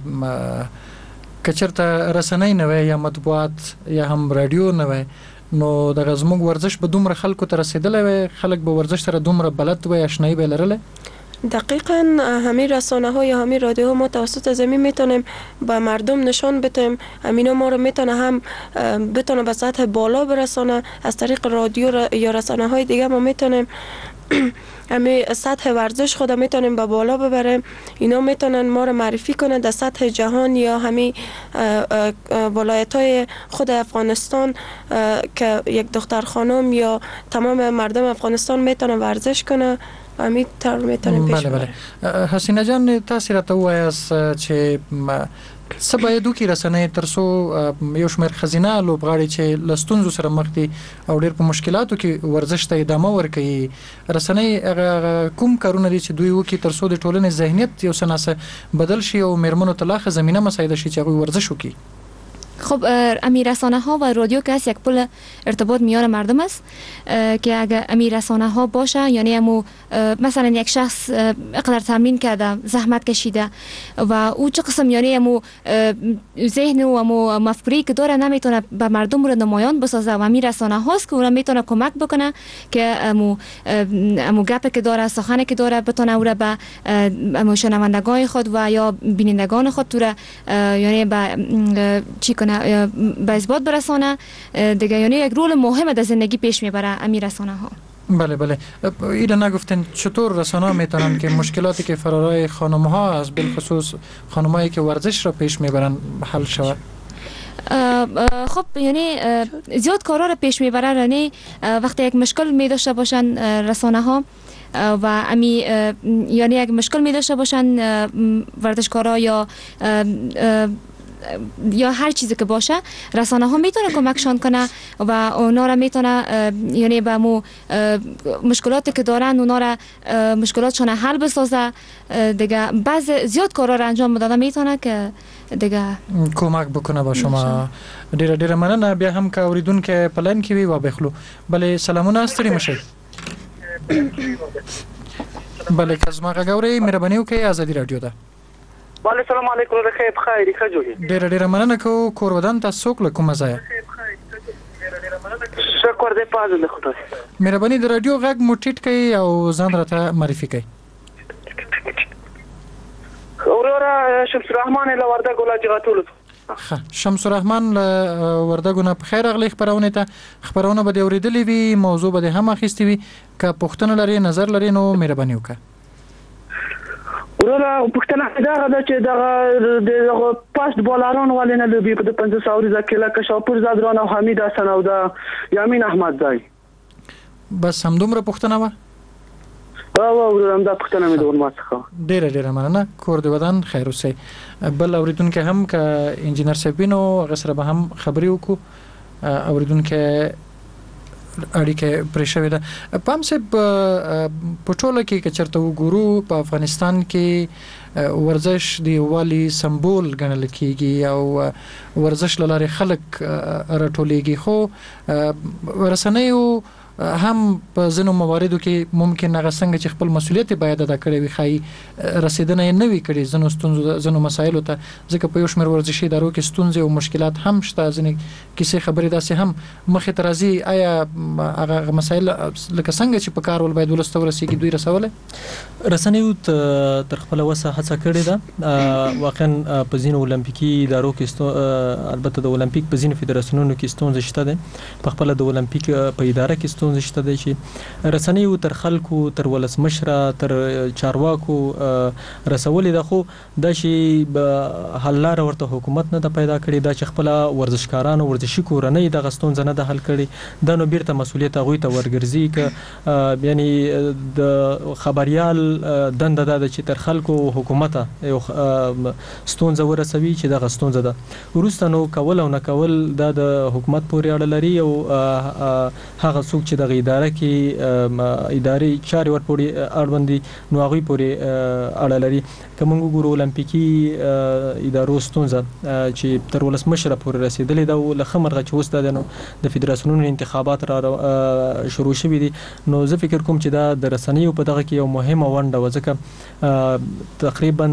[SPEAKER 3] کچرته رسنۍ نه وي یا مطبوعات یا هم رادیو نه وي نو د غزموږ ورزش به دومره خلکو ته رسیدلی وي خلک به ورزش سره دومره بلد وي آشنایی به لرله
[SPEAKER 5] دقیقاً همین رسانه ها یا همین رادیو ها ما توسط زمین میتونیم به مردم نشان بدیم همینا ما رو میتونه هم بتونه به سطح بالا برسانه از طریق رادیو یا رسانه های دیگه ما میتونیم همین سطح ورزش خود میتونیم به بالا ببریم اینا میتونن ما رو معرفی کنه در سطح جهان یا همین ولایت های خود افغانستان که یک دختر خانم یا تمام مردم افغانستان میتونه ورزش کنه امید تر میتونیم پیش
[SPEAKER 3] بله حسینه جان تاسو راته وایاست چې څه باید وکړي رسنۍ ترڅو یو شمېر ښځینه لوبغاړي چې له ستونزو سره مخ دي او ډېر په مشکلاتو کې ورزش ته ادامه ورکوي رسنۍ کوم کارونه دي چې دوی وکړي ترڅو د ټولنې ذهنیت یو څه ناسه بدل شي او میرمنو ته لا ښه زمینه مساعده شي چې هغوی ورزش وکړي
[SPEAKER 6] خب امیر رسانه ها و رادیو که است یک پل ارتباط میان مردم است که اگر امیر رسانه ها باشه یعنی مثلا یک شخص اقدر تمرین کرده زحمت کشیده و او چه قسم یعنی ذهن و مفکوری که داره نمیتونه به مردم رو نمایان بسازه و امیر رسانه هاست که اون میتونه کمک بکنه که امو گپ که داره سخن که داره بتونه او را به شنوندگان خود و یا بینندگان خود تو را یعنی به چی کنه به اثبات برسانه دیگه یعنی یک رول مهم در زندگی پیش میبره امیر رسانه ها.
[SPEAKER 3] بله اینا نگفتن چطور رسانه میتونن که مشکلاتی که فرارای خانم ها از بالخصوص خانمایی که ورزش را پیش میبرن حل شود؟
[SPEAKER 6] خب یعنی زیاد کارا را پیش میبره یعنی وقتی یک مشکل می داشته باشن رسانه ها و امی یعنی یک مشکل می داشته باشن ورزشکارا یا یا هر چیزی که باشه رسانه ها میتونه کمکشان کنه و اونا را میتونه یعنی به مو مشکلاتی که دارن اونا را مشکلاتشون حل بسازه دیگه. بعض زیاد کارا را انجام داده میتونه که دیگه
[SPEAKER 3] کمک بکنه با شما. ډیره مننه. بیا هم که اوریدونکو په لاین کې وي و بخلو. بله سلامونه ستړي مشه. بله که زما غږ اورئ مهرباني وکړئ ازادي راډیو ده.
[SPEAKER 11] بله سلام علیکم خیر بخیر ښه جوړی.
[SPEAKER 3] ډیره مننه کو کور ودان تاسو څوک له کومه ځایه؟
[SPEAKER 11] شکر دې پاز له خدای.
[SPEAKER 3] مهرباني د رادیو غږ مو ټیټ کړئ او ځان راته معرفي کړئ.
[SPEAKER 11] اورورا شمس الرحمن له وردګ ولایت غاټول.
[SPEAKER 3] شمس الرحمن له وردګ نه په خیر اغلی خبرونه ته خبرونه به اوریدلې وي موضوع به هم اخیستې وي که پښتنه لري نظر لري نو مهرباني وکړه.
[SPEAKER 11] اورورا پښتنه دا چې د پاست بالران ولنه لوبي په 500 ځکه لکه شاپور زادران او حمید حسن او د یامین احمد ځای.
[SPEAKER 3] بس همدومره پښتنه و.
[SPEAKER 11] او دا پښتنه مې د ورما څخه.
[SPEAKER 3] ډیره مننه. کور د ودان خیر اوسئ. بل اوریدونکو هم که انجینر سپینو غسر به هم خبري وکړو. اوریدونکو اړیکه پرې شوې ده. پام سه په ټوله کې چرته وګورو په افغانستان کې ورزش دی والی سمبول ګڼل کیږي او ورزش لاره خلک راټولېږي خو ورسنیو هم په ځینو مواردو کې ممکن هغه څنګه چې خپل مسولیت باید ادا کړی وي خای رسیدنه نه وي کړی ځینو ستونزو ځینو مسایلو ته ځکه په یو شمېر ورزشي ادارو کې ستونزې او مشکلات هم شته. ځینې کیسې خبرې داسې هم مخې ته راځي. آیا هغه مسایل لکه څنګه چې په کار ول باید ولسته ورسیږي دوی رسوله؟
[SPEAKER 4] رسنیو تر خپل وسه هڅه کړې ده. واقعا په ځینو اولمپیکي ادارو کې البته د اولمپیک په ځینو فدراسیونونو کې ستونزې شته ده. په خپل د اولمپیک په اداره کې ستونزې شته ده چې رسنیو تر خلکو تر ولسمشره تر چارواکو رسولې ده خو دا شي حل لار ورته حکومت نه د پیدا کړي. دا چې خپل ورزشکارانو ورزشي کورنۍ د غستون نه د حل کړي دا نو بیرته مسولیت هغه ته ورګرځي ک یعنی د خبريال دنده ده چې تر خلکو حکومت یو ستونزه ورسوي چې د غستون ده ورسته نو کول او نه کول دا د حکومت پورې اړه لري او هغه څوک چې د اداره کې اداري چاري ورپورې اړوندي نو هغه پورې اړه لري. کوم ګورو اولمپیکي ادارو ستونزه چې تر ولسمشره پورې رسیدلې ده له خمرغه چې وسته ده نو د فدراسیونونو انتخابات را شروع شوي دي. نو زه فکر کوم چې دا د رسنیو په دغه کې یو مهمه ونډه و ځکه تقریبا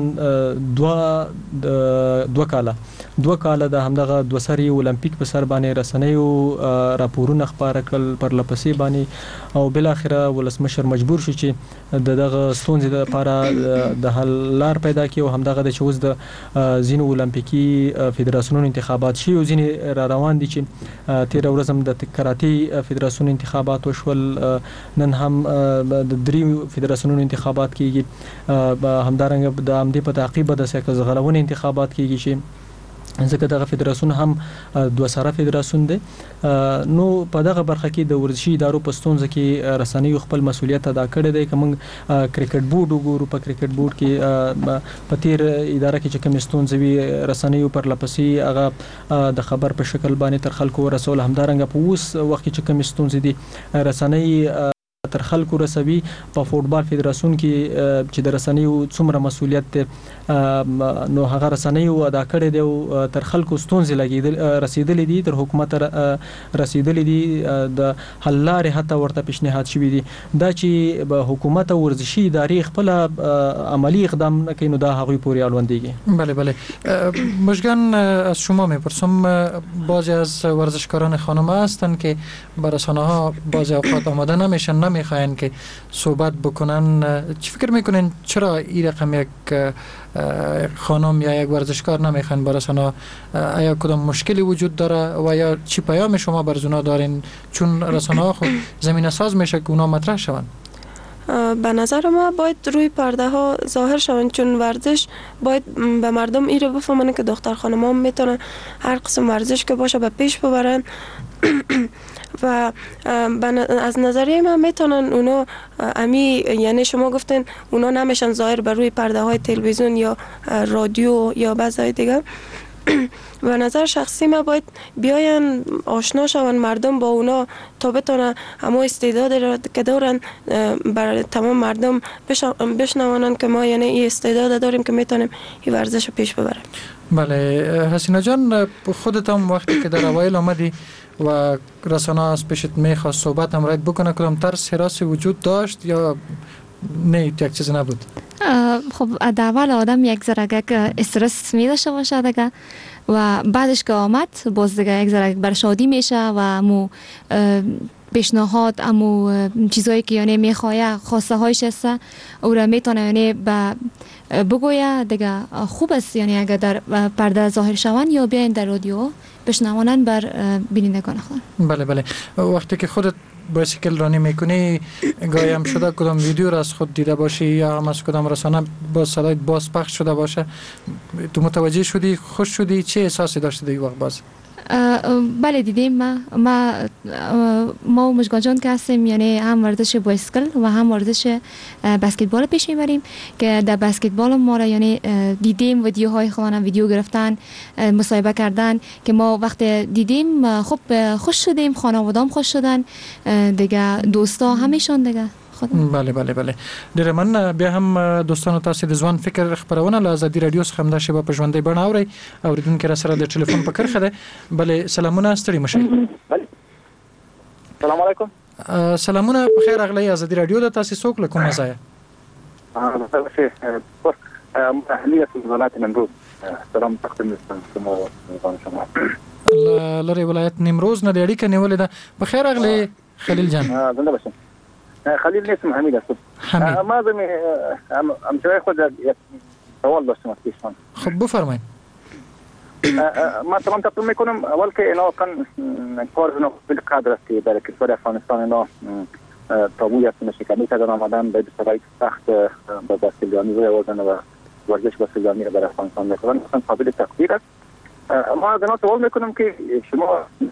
[SPEAKER 4] دوه کاله د همدغه دوه سری اولمپیک په سر باندې رسنیو راپورونه خبره کړل پر لپسې باندې او بل اخره ولسمشر مجبور شو چې دغه ستونزې لپاره د حل لار پیدا کړي او همدغه د چوز د زینو اولمپیکي فدراسیونونو انتخابات شي او ځینې را روان دي چې 13 ورځ هم د کراتي فدراسیون انتخابات وشول. نن هم د دریو فدراسیونونو انتخابات کیږي. همدارنګه د امدی په تعقیب د سیاق غلون انتخابات کیږي چې ځکه دغه فدراسیون هم دوه سره فدراسیون دی. نو په دغه برخه کې د ورزشي ادارو په ستونزه کې رسنیو خپل مسولیت ادا کړی دی. کوم کرکټ بورډ وګورو په کرکټ بورډ کې په تیر اداره کې چې کوم ستونزې وي رسنیو پر لپسې هغه د خبر په شکل باندې تر خلکو ورسول. همدارنګه په اوس وخت کې چې کوم ستونزې دي رسنۍ تر خلکو رسوي. په فوټبال فدراسیون کې چې د رسنیو څومره مسولیت نو هغه رسنیو ادا کړی دی او تر خلکو ستونزې رسیدلې دي تر حکومت رسیدلې دي د حل لارې حتی ورته پیشنهاد شوي دي. دا چې به حکومت او ورزشي ادارې خپل عملی اقدام نکوي نو دا هغوی پورې اړوندېږي.
[SPEAKER 3] بله مژگان از شما میپرسم بعضی از ورزشکاران خانم هستند که به رسانه‌ها بعضی اوقات آماده نمیشن نمیخواین که صحبت بکنن. چی فکر میکنین چرا این رقم یک خانم یا یک ورزشکار نمیخواین به رسانه‌ها؟ آیا کدام مشکلی وجود داره و یا چی پیام شما بر اونا دارین چون رسانه‌ها خود زمینه ساز میشه که اونا مطرح شون؟
[SPEAKER 5] به نظر ما باید روی پرده ها ظاهر شون چون ورزش باید به مردم ایره بفهمن که دختر خانم ها میتونن هر قسم ورزش که باشه به پیش ببرن و از نظریه من میتونن اونا یعنی شما گفتین اونا نمیشن ظاهر بر روی پرده های تلویزیون یا رادیو یا بعضای دیگه به نظر شخصی ما باید بیاین آشنا شون مردم با اونا تا بتونه همه استعداد را که دارن برای تمام مردم بشنوانن که ما یعنی این استعداد داریم که میتونیم این ورزش رو پیش ببریم.
[SPEAKER 3] بله حسینه جان، خودت هم وقتی که در اوایل آمدی و رسانه از پیشت میخواست صحبت هم راید بکنه، کدام ترس حراسی وجود داشت یا نه یک چیز نبود؟
[SPEAKER 6] خب در اول آدم یک ذره استرس می داشته باشه دیگه و بعدش که آمد باز دیگه یک ذره بر شادی میشه و مو پیشنهاد امو چیزایی که یعنی میخواه خواسته هایش هست او را میتونه یعنی بگویه دیگه خوب است، یعنی اگر در پرده ظاهر شوند یا بیاین در رادیو بشنوانن بر بینندگان خود.
[SPEAKER 3] بله بله. وقتی که خودت بایسیکل رانی میکنی گاهی هم شده کدام ویدیو را از خود دیده باشی یا هم از کدام رسانه با صدای باز پخش شده باشه، تو متوجه شدی، خوش شدی، چه احساسی داشتی دیگه وقت باز؟
[SPEAKER 6] بله دیدیم. ما و مژگان جان که هستیم یعنی هم ورزش بایسکل و هم ورزش بسکتبال پیش میبریم که در بسکتبال ما را یعنی دیدیم ویدیوهای خودم ویدیو گرفتن مصاحبه کردن که ما وقتی دیدیم خب خوش شدیم، خانواده‌ام خوش شدن دیگه، دوستا همیشون دیگه.
[SPEAKER 3] بله بله بله. ډیر من بیا هم دوستانو تاسو د ځوان فکر خبرونه له ازادي رادیو څخه هم دا شی په ژوندۍ بڼه اوري اوریدونکو را سره د ټلیفون په کرخه ده. بله سلامونه ستړي مشه.
[SPEAKER 12] السلام علیکم.
[SPEAKER 3] سلامونه بخیر اغلی ازادي رادیو د تاسو څوک له کومه ځای؟
[SPEAKER 12] اهلیت ولایت نیمروز. سلام تقدیم شما.
[SPEAKER 3] لری ولایت نیمروز نه د اړیکه نیولې ده. بخیر اغلی خلیل جان.
[SPEAKER 12] زنده باشین. خلیل نیستم، حمید هستم. ما زمین امجای خود یک سوال داشتم از پیشمان.
[SPEAKER 3] خب بفرمایید.
[SPEAKER 12] ما تمام تقدیم میکنم. اول که اینا کار اینا بالقدر است که در کشور افغانستان اینا تابوی است نشکنی کردن آمدن به شرایط سخت به بسکتبالی روی آوردن و ورزش بسکتبالی را در افغانستان میکنن، اصلا قابل تقدیر است. ما از اینا سوال میکنم که شما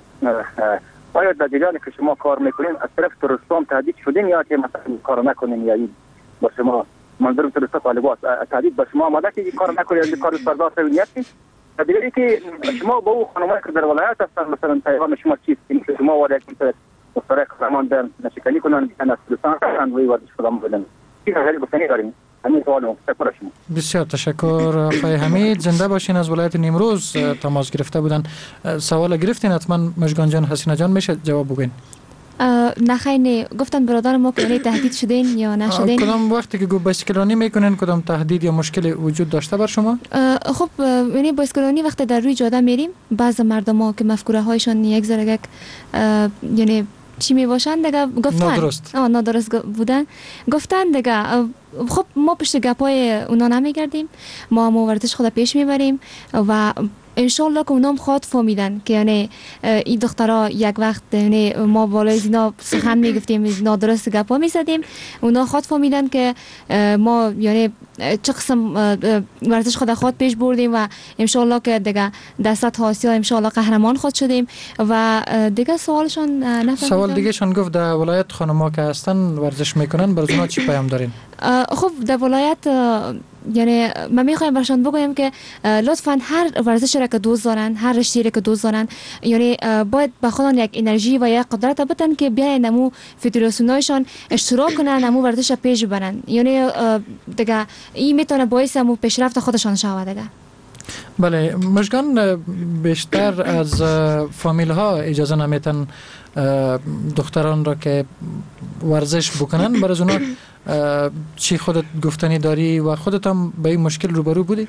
[SPEAKER 12] آیا در جریانی که شما کار میکنین از طرف تروریستان تهدید شدین یا که مثلا کار نکنین یا با شما منظور تروریست طالبان تهدید به شما آمده که کار نکنین یا کار برداشت نیستین؟ دیگه که شما با او خانمایی که در ولایت هستن مثلا پیغام شما چیست که شما وارد مسترق قهرمان در نشکنی کنن از تروریستان هستن و ورزش خودم بدن چی نظری گفتنی دارین؟ همین سوال تشکر شما.
[SPEAKER 3] بسیار تشکر آقای حمید، زنده باشین. از ولایت نیمروز تماس گرفته بودن. سوال گرفتین حتما مژگان جان، حسینه جان میشه جواب بگین؟
[SPEAKER 6] نه خیلی گفتن برادر ما که یعنی تهدید شدین یا نشدین؟
[SPEAKER 3] کدام وقتی که بایسکل رانی میکنین کدام تهدید یا مشکلی وجود داشته بر شما؟
[SPEAKER 6] خب یعنی بایسکل رانی وقتی در روی جاده میریم بعض مردم ها که مفکوره هایشان یک ذره یعنی چی می باشن دیگه گفتن نادرست بودن گفتن دیگه. خب ما پشت گپای اونا نمیگردیم، ما ورزش خود پیش میبریم و انشالله که اونام خود فهمیدن که یعنی این دخترها یک وقت یعنی ما بالای اینا سخن میگفتیم نادرست گپا میزدیم، اونا خود فهمیدن که ما یعنی چه قسم ورزش خود پیش بردیم و انشالله که دیگه در سطح آسیا انشالله قهرمان خود شدیم و دیگه سوالشون نفهمیدم.
[SPEAKER 3] سوال دیگه شون گفت در ولایت خانم‌ها که هستن ورزش میکنن برای اونا چی پیام دارین؟
[SPEAKER 6] خب در ولایت یعنی من میخوایم برشان بگویم که لطفاً هر ورزشی را که دوست دارن، هر رشته‌ای را که دوست دارن، یعنی باید به خودشان یک انرژی و یک قدرت بدن که بیاین نمو فدراسیونایشان اشتراک کنن، نمو ورزش پیش ببرن. یعنی دیگه این میتونه باعث نمو پیشرفت خودشان شود دیگه.
[SPEAKER 3] بله مژگان، بیشتر از فامیل ها اجازه نمیتن دختران را که ورزش بکنن، برای اونا چی خودت گفتنی داری و خودت هم به این مشکل روبرو بودی؟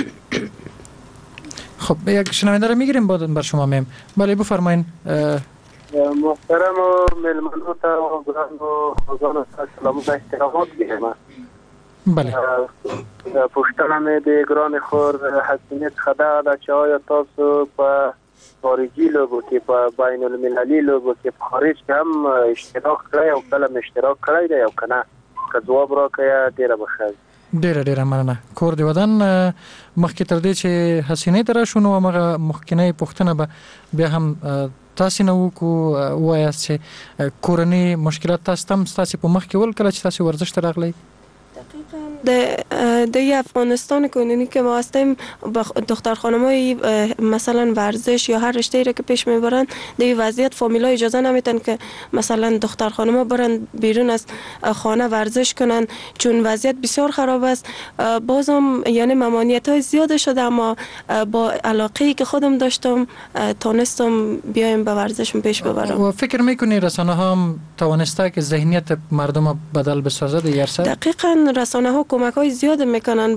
[SPEAKER 3] خب یک شنونده را میگیریم بعد بر شما میم. بله بفرمایین.
[SPEAKER 7] محترم و ملمنو تا و گران و خوزان سلام و احترامات بگیم.
[SPEAKER 3] بله
[SPEAKER 7] پشتنم ده گران خور حسینیت خدا دا چه آیا تاسو پا خارجی لوگو که پا بین المللی لوگو که خارج که هم اشتراک کرده یا کلم اشتراک کرده یا کنه که جواب را که دیره بخیر.
[SPEAKER 3] ډیره مننه. کور دی ودان مخکې تر دې چې حسینې ته راشو نو هغه مخکینی پوښتنه به بیا هم تاسو نه وکړو وایاست چې کورنۍ مشکلات تاسو هم ستاسو په مخ کې ول کله چې تاسو ورزش ته راغلی؟
[SPEAKER 5] در افغانستان کنونی که ما هستیم دختر خانمای مثلا ورزش یا هر رشته را که پیش میبرن در وضعیت فامیلا اجازه نمیتن که مثلا دختر خانما برن بیرون از خانه ورزش کنن چون وضعیت بسیار خراب است. بازم یعنی ممانعت های زیاد شده اما با علاقه‌ای که خودم داشتم تونستم بیایم به ورزشم پیش ببرم.
[SPEAKER 3] و فکر میکنی رسانه ها هم توانسته که ذهنیت مردم بدل بسازه در یرسه؟
[SPEAKER 5] دقیقاً رسانه ها کمک های زیاد میکنن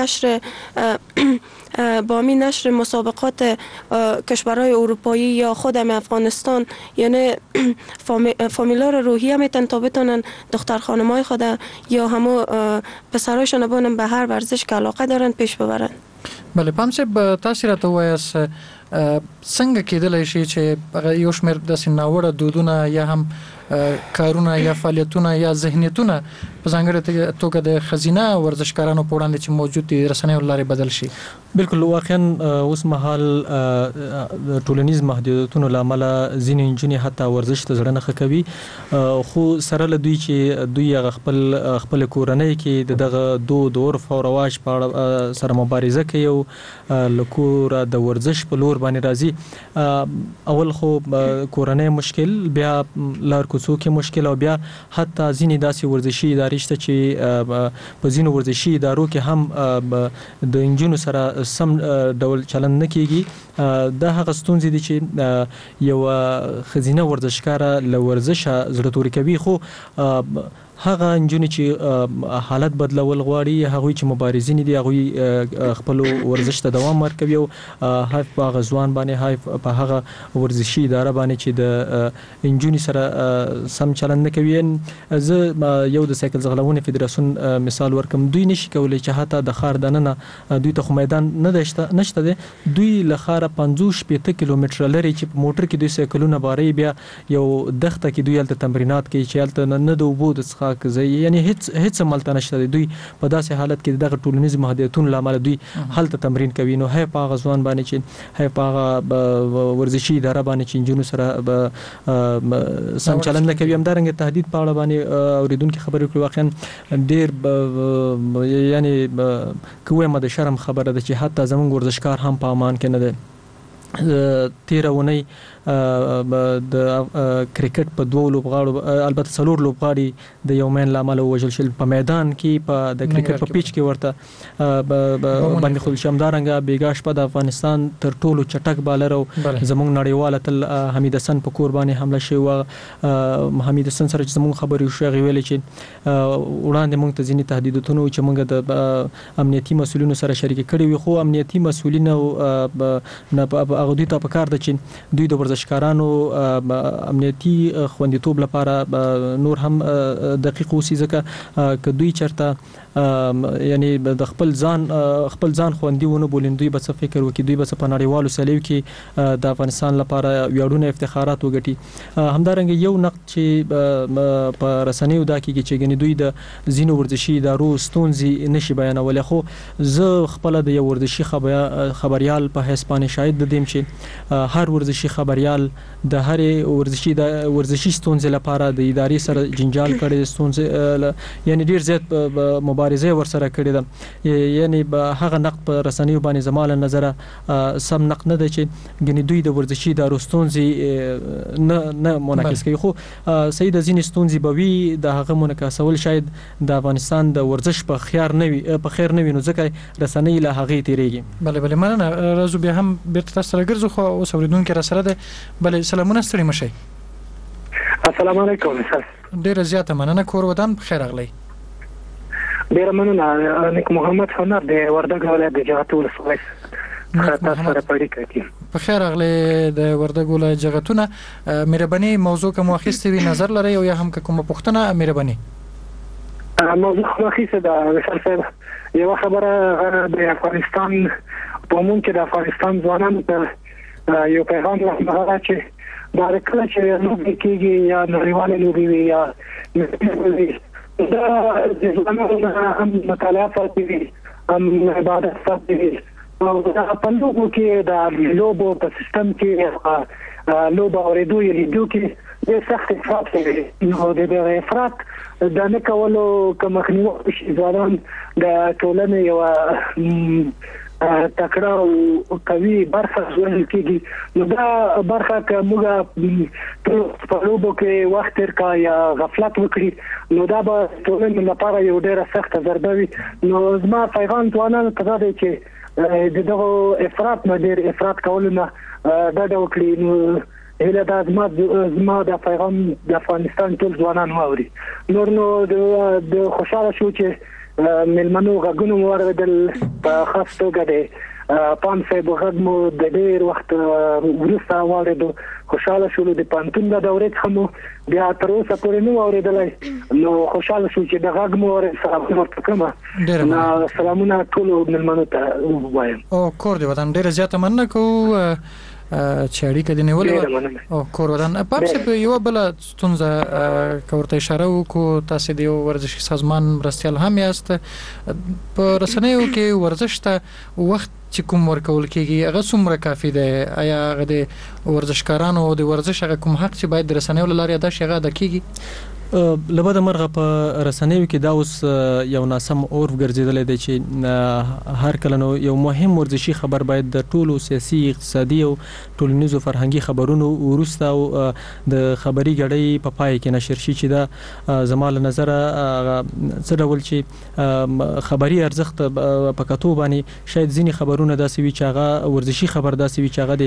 [SPEAKER 5] با می نشر مسابقات کشورهای اروپایی یا خودم افغانستان یعنی فامیلا را روحیه میتن تا بتونن دختر خانمای خود یا همو پسرایشان بونن به هر ورزش که علاقه دارن پیش ببرن.
[SPEAKER 3] بله پامسه تاسو راته وایاست څنګه کېدلی شي چې یو شمېر داسې ناوړه دودونه یا هم کارونه یا فعالیتونه یا ذهنیتونه په ځانګړې توګه د ښځینه ورزشکارانو په وړاندې چې موجود دي رسنیو له لارې بدل شي؟
[SPEAKER 4] بالکل واقعا اوس مهال د ټولنیز محدودیتونو له امله ځینې نجونې حتی ورزش ته زړه نه ښه کوي خو سره له دوی چې دوی هغه خپل کورنۍ کې دغه دود عرف او رواج په اړه سره مبارزه کوي او له کوره د ورزش په لور باندې راځي. اول خو کورنۍ مشکل بیا لار کوڅو کې مشکل او بیا حتی ځینې داسې ورزشي ادارې شته چې په ځینو ورزشي ادارو کې هم د انجونو سره سم ډول چلند نه کیږي. دا هغه ستونزې دي چې یو ښځینه ورزشکاره له ورزشه زړه توري کوي خو هغه انجونې چې حالت بدلول غواړي هغوی چې مبارزین دي هغوی خپل ورزش ته دوام ورکوي او حیف په هغه ځوان باندې حیف په هغه ورزشي اداره باندې چې د انجونې سره سم چلند نه کوي. زه یو د سایکل ځغلونې فدراسیون مثال ورکم. دوی نشي کولی چې حتی د ښار دننه دوی ته خو میدان نشته دی دوی له ښاره 50-60 کیلومتره لري چې په موټر کې دوی سایکلونه باري بیا یو دښته کې دوی هلته تمرینات کوي چې هلته نه د اوبو د څښاک یعنی هیڅ عملته نشته. دوی په داسې حالت کې دغه ټولنیز محدودیتونو له امله دوی هلته تمرین کوي. نو هی په هغه ځوان باندې چې هی په هغه ورزشي اداره باندې چې نجونو سره سم چلند نه کوي همدارنګه تهدید په اړه باندې اوریدونکو خبرې کوي. واقعا ډېر یعنی کومه د شرم خبره ده چې حتی زموږ ورزشکار هم په امان کې نه ده. تیره ونی د کرکټ په دوه لوبغاړو البته څلور لوبغاړي د یو مین لامل وژل شل په میدان کې په د کرکټ په پیچ کې ورته باندې خل شمدارنګ بیګاش په د افغانستان تر ټولو چټک بالر او زموږ نړیواله تل حمید حسن په قرباني حمله شوی و. حمید حسن سره چې زموږ خبرې شو غویل چې وړاندې موږ ته ځینې تهدیداتونه چې موږ د امنیتي مسولینو سره شریک کړي وي خو امنیتي مسولین نه هغه دوی ته پکار ده چې دوی د ورزشکارانو امنیتي خوندیتوب لپاره نور هم دقیق اوسي ځکه که دوی چرته یعنی د خپل ځان خوندي ونه بولین دوی به څه فکر وکړي دوی به څه په نړیوالو سلیو کې د افغانستان لپاره ویاړونه افتخارات وګټي. همدارنګه یو نقد چې په رسنیو دا کېږي چې ګنې دوی د ځینو ورزشي ادارو ستونزې نشي بیانولی خو زه خپله د یو ورزشي خبریال په حیث باندې شاهد د دیم چې هر ورزشي خبریال د هرې ورزشي ستونزې لپاره د ادارې سره جنجال کړی ستونزې یعنی ډېر زیات مبارزه ورسره کړې ده. یعنی هغه نقد په رسنیو باندې زما له نظره سم نقد نه دی چې ګنې دوی د ورزشي ادارو ستونزې نه منعکس کوي خو صحیح د ځینې ستونزې به وي د هغه منعکسول شاید د افغانستان د ورزش په خیر نه وي نو ځکه رسنۍ له هغې تېرېږي.
[SPEAKER 3] بله بله مننه. راځو بیا هم بیرته تاسو سره ګرځو خو اوس اورېدونکي راسره دی. بله سلامونه ستړي مه شئ.
[SPEAKER 10] السلام علیکم.
[SPEAKER 3] ډېره زیاته مننه. کور ودان پخیر راغلی.
[SPEAKER 10] ډېره مننه. نیک محمد هنر د وردګ ولایت د جغتو ولسوالۍ څخه سره پړی کوي.
[SPEAKER 3] پخیر راغلی د وردګ ولایت جغتونه. مهرباني موضوع کوم اخیستې وي نظر لرئ او یا هم کومه پوښتنه؟ مهرباني
[SPEAKER 10] موضوع اخیسته ده وشال صاحب. یو خبره د افغانستان په عموم کې د افغانستان ځوانانو ته یو پیغام راغلی چې دا کله چې لوبې کېږي یا نړیوالې لوبې وي یا دا د ځوانانو هم مطالعه پاتې وي هم عبادت پاتې وي
[SPEAKER 11] په لوبو کې د لوبو په سیستم کې لوبه اوریدو یې لیدو کې د سخت افراط کوي. نو د افراط د نه کولو کوم مخنیوي شي ځوانان د ټولنې یو تکړه او قوي برخه ځول کېږي. نو دا برخه کومه په لوبو کې وخت تر یا غفلت وکړي نو دا به ټولنې لپاره یو ډېر سخت ضربه وي. نو زما پیغام ځوانانو ته دا دی چې د دغه افراط نه ډېر افراط کول نه ډډه وکړي. نو هله د زما د پیغام د افغانستان ټول ځوانان واوري. نو د خوشاله شو چې ملمنو غږونو واردل په خاص توګه د پام صاحب غږ مو د ډېر وخت وروسته واردو. خوشاله شو د پانتون د دورې څخه مو بیا تر اوسه پورې نو واردلای. نو خوشاله شو چې د غږ مو ورته کومه سلامونه ټول ملمنو ته وایم.
[SPEAKER 3] او کور دی وطن ډېر زیاته مننه کو چې اړیکه دې نیولې او کور ودان پام څه یو بل ستونزه کوته اشاره وکړو. تاسو د یو ورزشي سازمان مرستيال هم یاست. په رسنیو کې ورزش ته وخت چې کوم ورکول کېږي هغه څومره کافي دی؟ آیا هغه د ورزشکارانو د ورزش هغه کوم حق چې باید د رسنیو لارې ادا شي هغه ادا کېږي؟
[SPEAKER 4] لبد مرغه په رسنیو کې دا اوس یو ناسم عرف ګرځیدل دی چې هر کله نو یو مهم ورزشي خبر باید د ټولو سیاسي اقتصادي او ټولنیزو فرهنګي خبرونو ورسته او د خبري غړي په پای کې نشر شي چې دا زموږ نظر څه ډول چې خبري ارزښت په کتو باندې شاید ځینی خبرونه داسې وي چې هغه ورزشي خبر داسې وي چې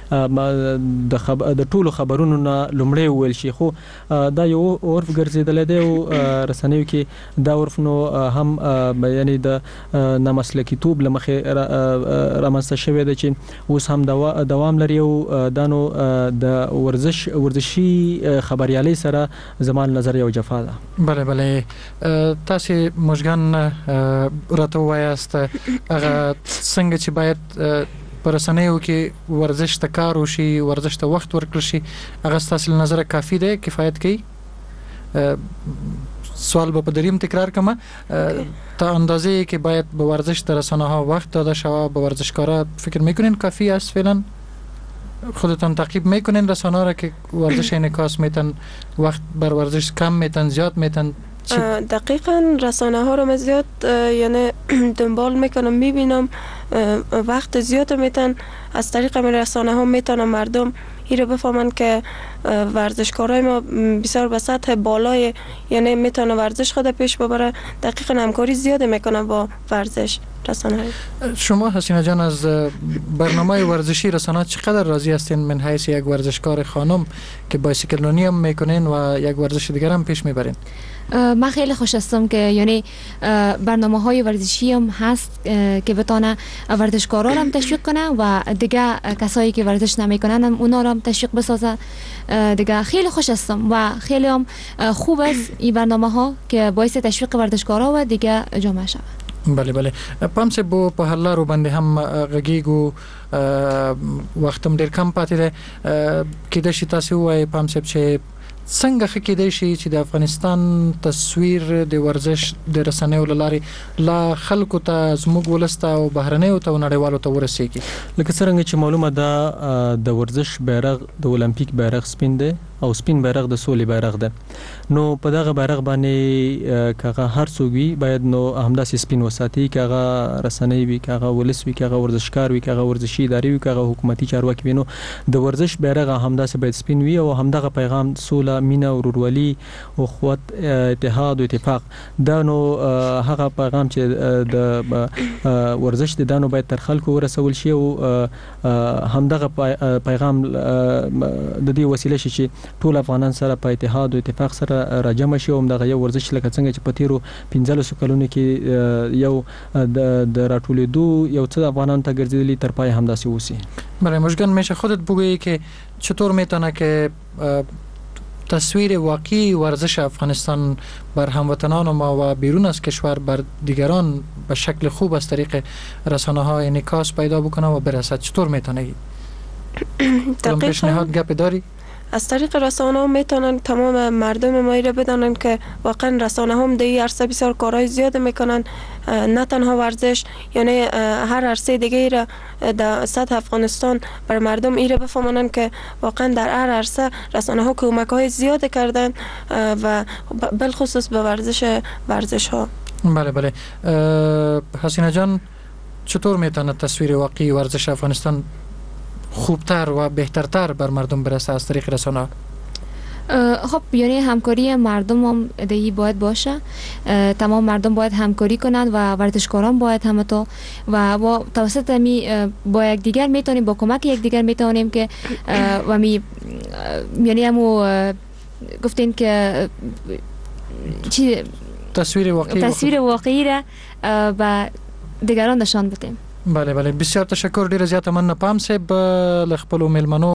[SPEAKER 4] هغه د ټولو خبرونو نه لومړی ویل شي. خو دا یو عرف ګرځیدل دی او رسنیو کې دا عرف نو هم یعنی د نامسلکیتوب لمخه رامنځته شوی دی چې اوس هم دوام لري او دانو د ورزشي خبريالي سره زمان نظر یو جفا ده.
[SPEAKER 3] بله تاسو مشګان راته وایاست هغه څنګه چې باید پر رسنیو کې ورزش ته کار وشي ورزش ته وخت ورکړل شي هغه تاسو نظر کافي دی کفایت کوي؟ سوال به دریم تکرار کما تا اندازه که باید به ورزش در رسانه ها وقت داده شود به ورزشکارا فکر میکنین کافی است فعلا؟ خودتان تعقیب میکنین رسانه را که ورزش انعکاس میتن وقت بر ورزش کم میتن زیاد میتن؟
[SPEAKER 5] دقیقاً رسانه ها رو زیاد یعنی دنبال میکنم میبینم وقت زیاد میتن از طریق رسانه ها میتونن مردم این رو بفهمن که ورزشکارای ما بسیار به سطح بالای یعنی میتونه ورزش خود پیش ببره. دقیقاً همکاری زیاد میکنه با ورزش رسانه.
[SPEAKER 3] شما حسینه جان از برنامه ورزشی رسانه چقدر راضی هستین من حیث یک ورزشکار خانم که بایسیکل رانی هم میکنین و یک ورزش دیگر هم پیش میبرین؟
[SPEAKER 6] من خیلی خوش هستم که یعنی برنامه‌های ورزشی هم هست که بتونه ورزشکاران هم تشویق کنه و دیگه کسایی که ورزش نمیکنن هم اونا رو هم تشویق بسازه. دیگه خیلی خوش هستم و خیلی هم خوب است این برنامه‌ها که باعث تشویق ورزشکارا و دیگه جامعه شود.
[SPEAKER 3] بله پام سه بو په حل لارو باندې هم غږیږو وختم ډیر کم پاتې ده کېدای شي تاسو وایي پام سه چې څنګه کېدای شي چې د افغانستان تصویر د ورزش د رسنیو لاري لا خلکو ته زموږ ولسته او بهرنیو ته نړیوالو ته ورسیږي؟
[SPEAKER 4] لکه څنګه چې معلومه ده د ورزش بیرغ د اولمپیک بیرغ سپین ده او سپین بیرغ د سولې بیرغ ده. نو په دغه بیرغ باندې کغه هر څوک وي باید نو همداسې سپین وساتي کغه رسنۍ وي کغه ولس وي کغه ورزشکار وي کغه ورزشي ادارې وي کغه حکومتي چارواکي وي. نو د ورزش بیرغ همداسې باید سپین وي او همدغه پیغام سوله مینه ورورولي او قوت اتحاد او اتفاق دا نو هغه پیغام چې د ورزش د دانو باید تر خلکو ورسول شي او همدغه پیغام د دې وسیله شي چې ټول افغانان سره په اتحاد او اتفاق سره راجمع شي او دغه یو ورزش لکه څنګه چې په تیرو 15 کلونو کې یو د راټولېدو یو څه افغانان ته ګرځېدلی تر پای همداسې وسی.
[SPEAKER 3] برای مشگان میشه خودت بگویی که چطور میتونه که تصویر واقعی ورزش افغانستان بر هموطنان ما و بیرون از کشور بر دیگران به شکل خوب از طریق رسانه ها انعکاس پیدا بکنه و برسد؟ چطور میتونه؟
[SPEAKER 5] دقیقاً
[SPEAKER 3] پیشنهاد گپ داری؟
[SPEAKER 5] از طریق رسانه ها میتونن تمام مردم ما را بدانن که واقعا رسانه هم در این عرصه بسیار کارهای زیاد میکنن، نه تنها ورزش، یعنی هر عرصه دیگه را در سطح افغانستان بر مردم ایره بفهمانن که واقعا در هر عرصه رسانه ها کمک های زیاد کردن و بالخصوص به ورزش ها.
[SPEAKER 3] بله حسینه جان، چطور میتونه تصویر واقعی ورزش افغانستان خوبتر و بهترتر بر مردم برسه از طریق رسانه؟
[SPEAKER 6] خب یعنی همکاری مردم هم دیگه باید باشه، تمام مردم باید همکاری کنند و ورزشکاران باید همتا و با توسط می با یکدیگر میتونیم، با کمک یکدیگر میتونیم که و یعنی همو گفتین که چی تصویر واقعی را به دیگران نشان بدیم.
[SPEAKER 3] بله بسیار تشکر، ډیر زیات مننه پام صاحب، ل خپل میلمنو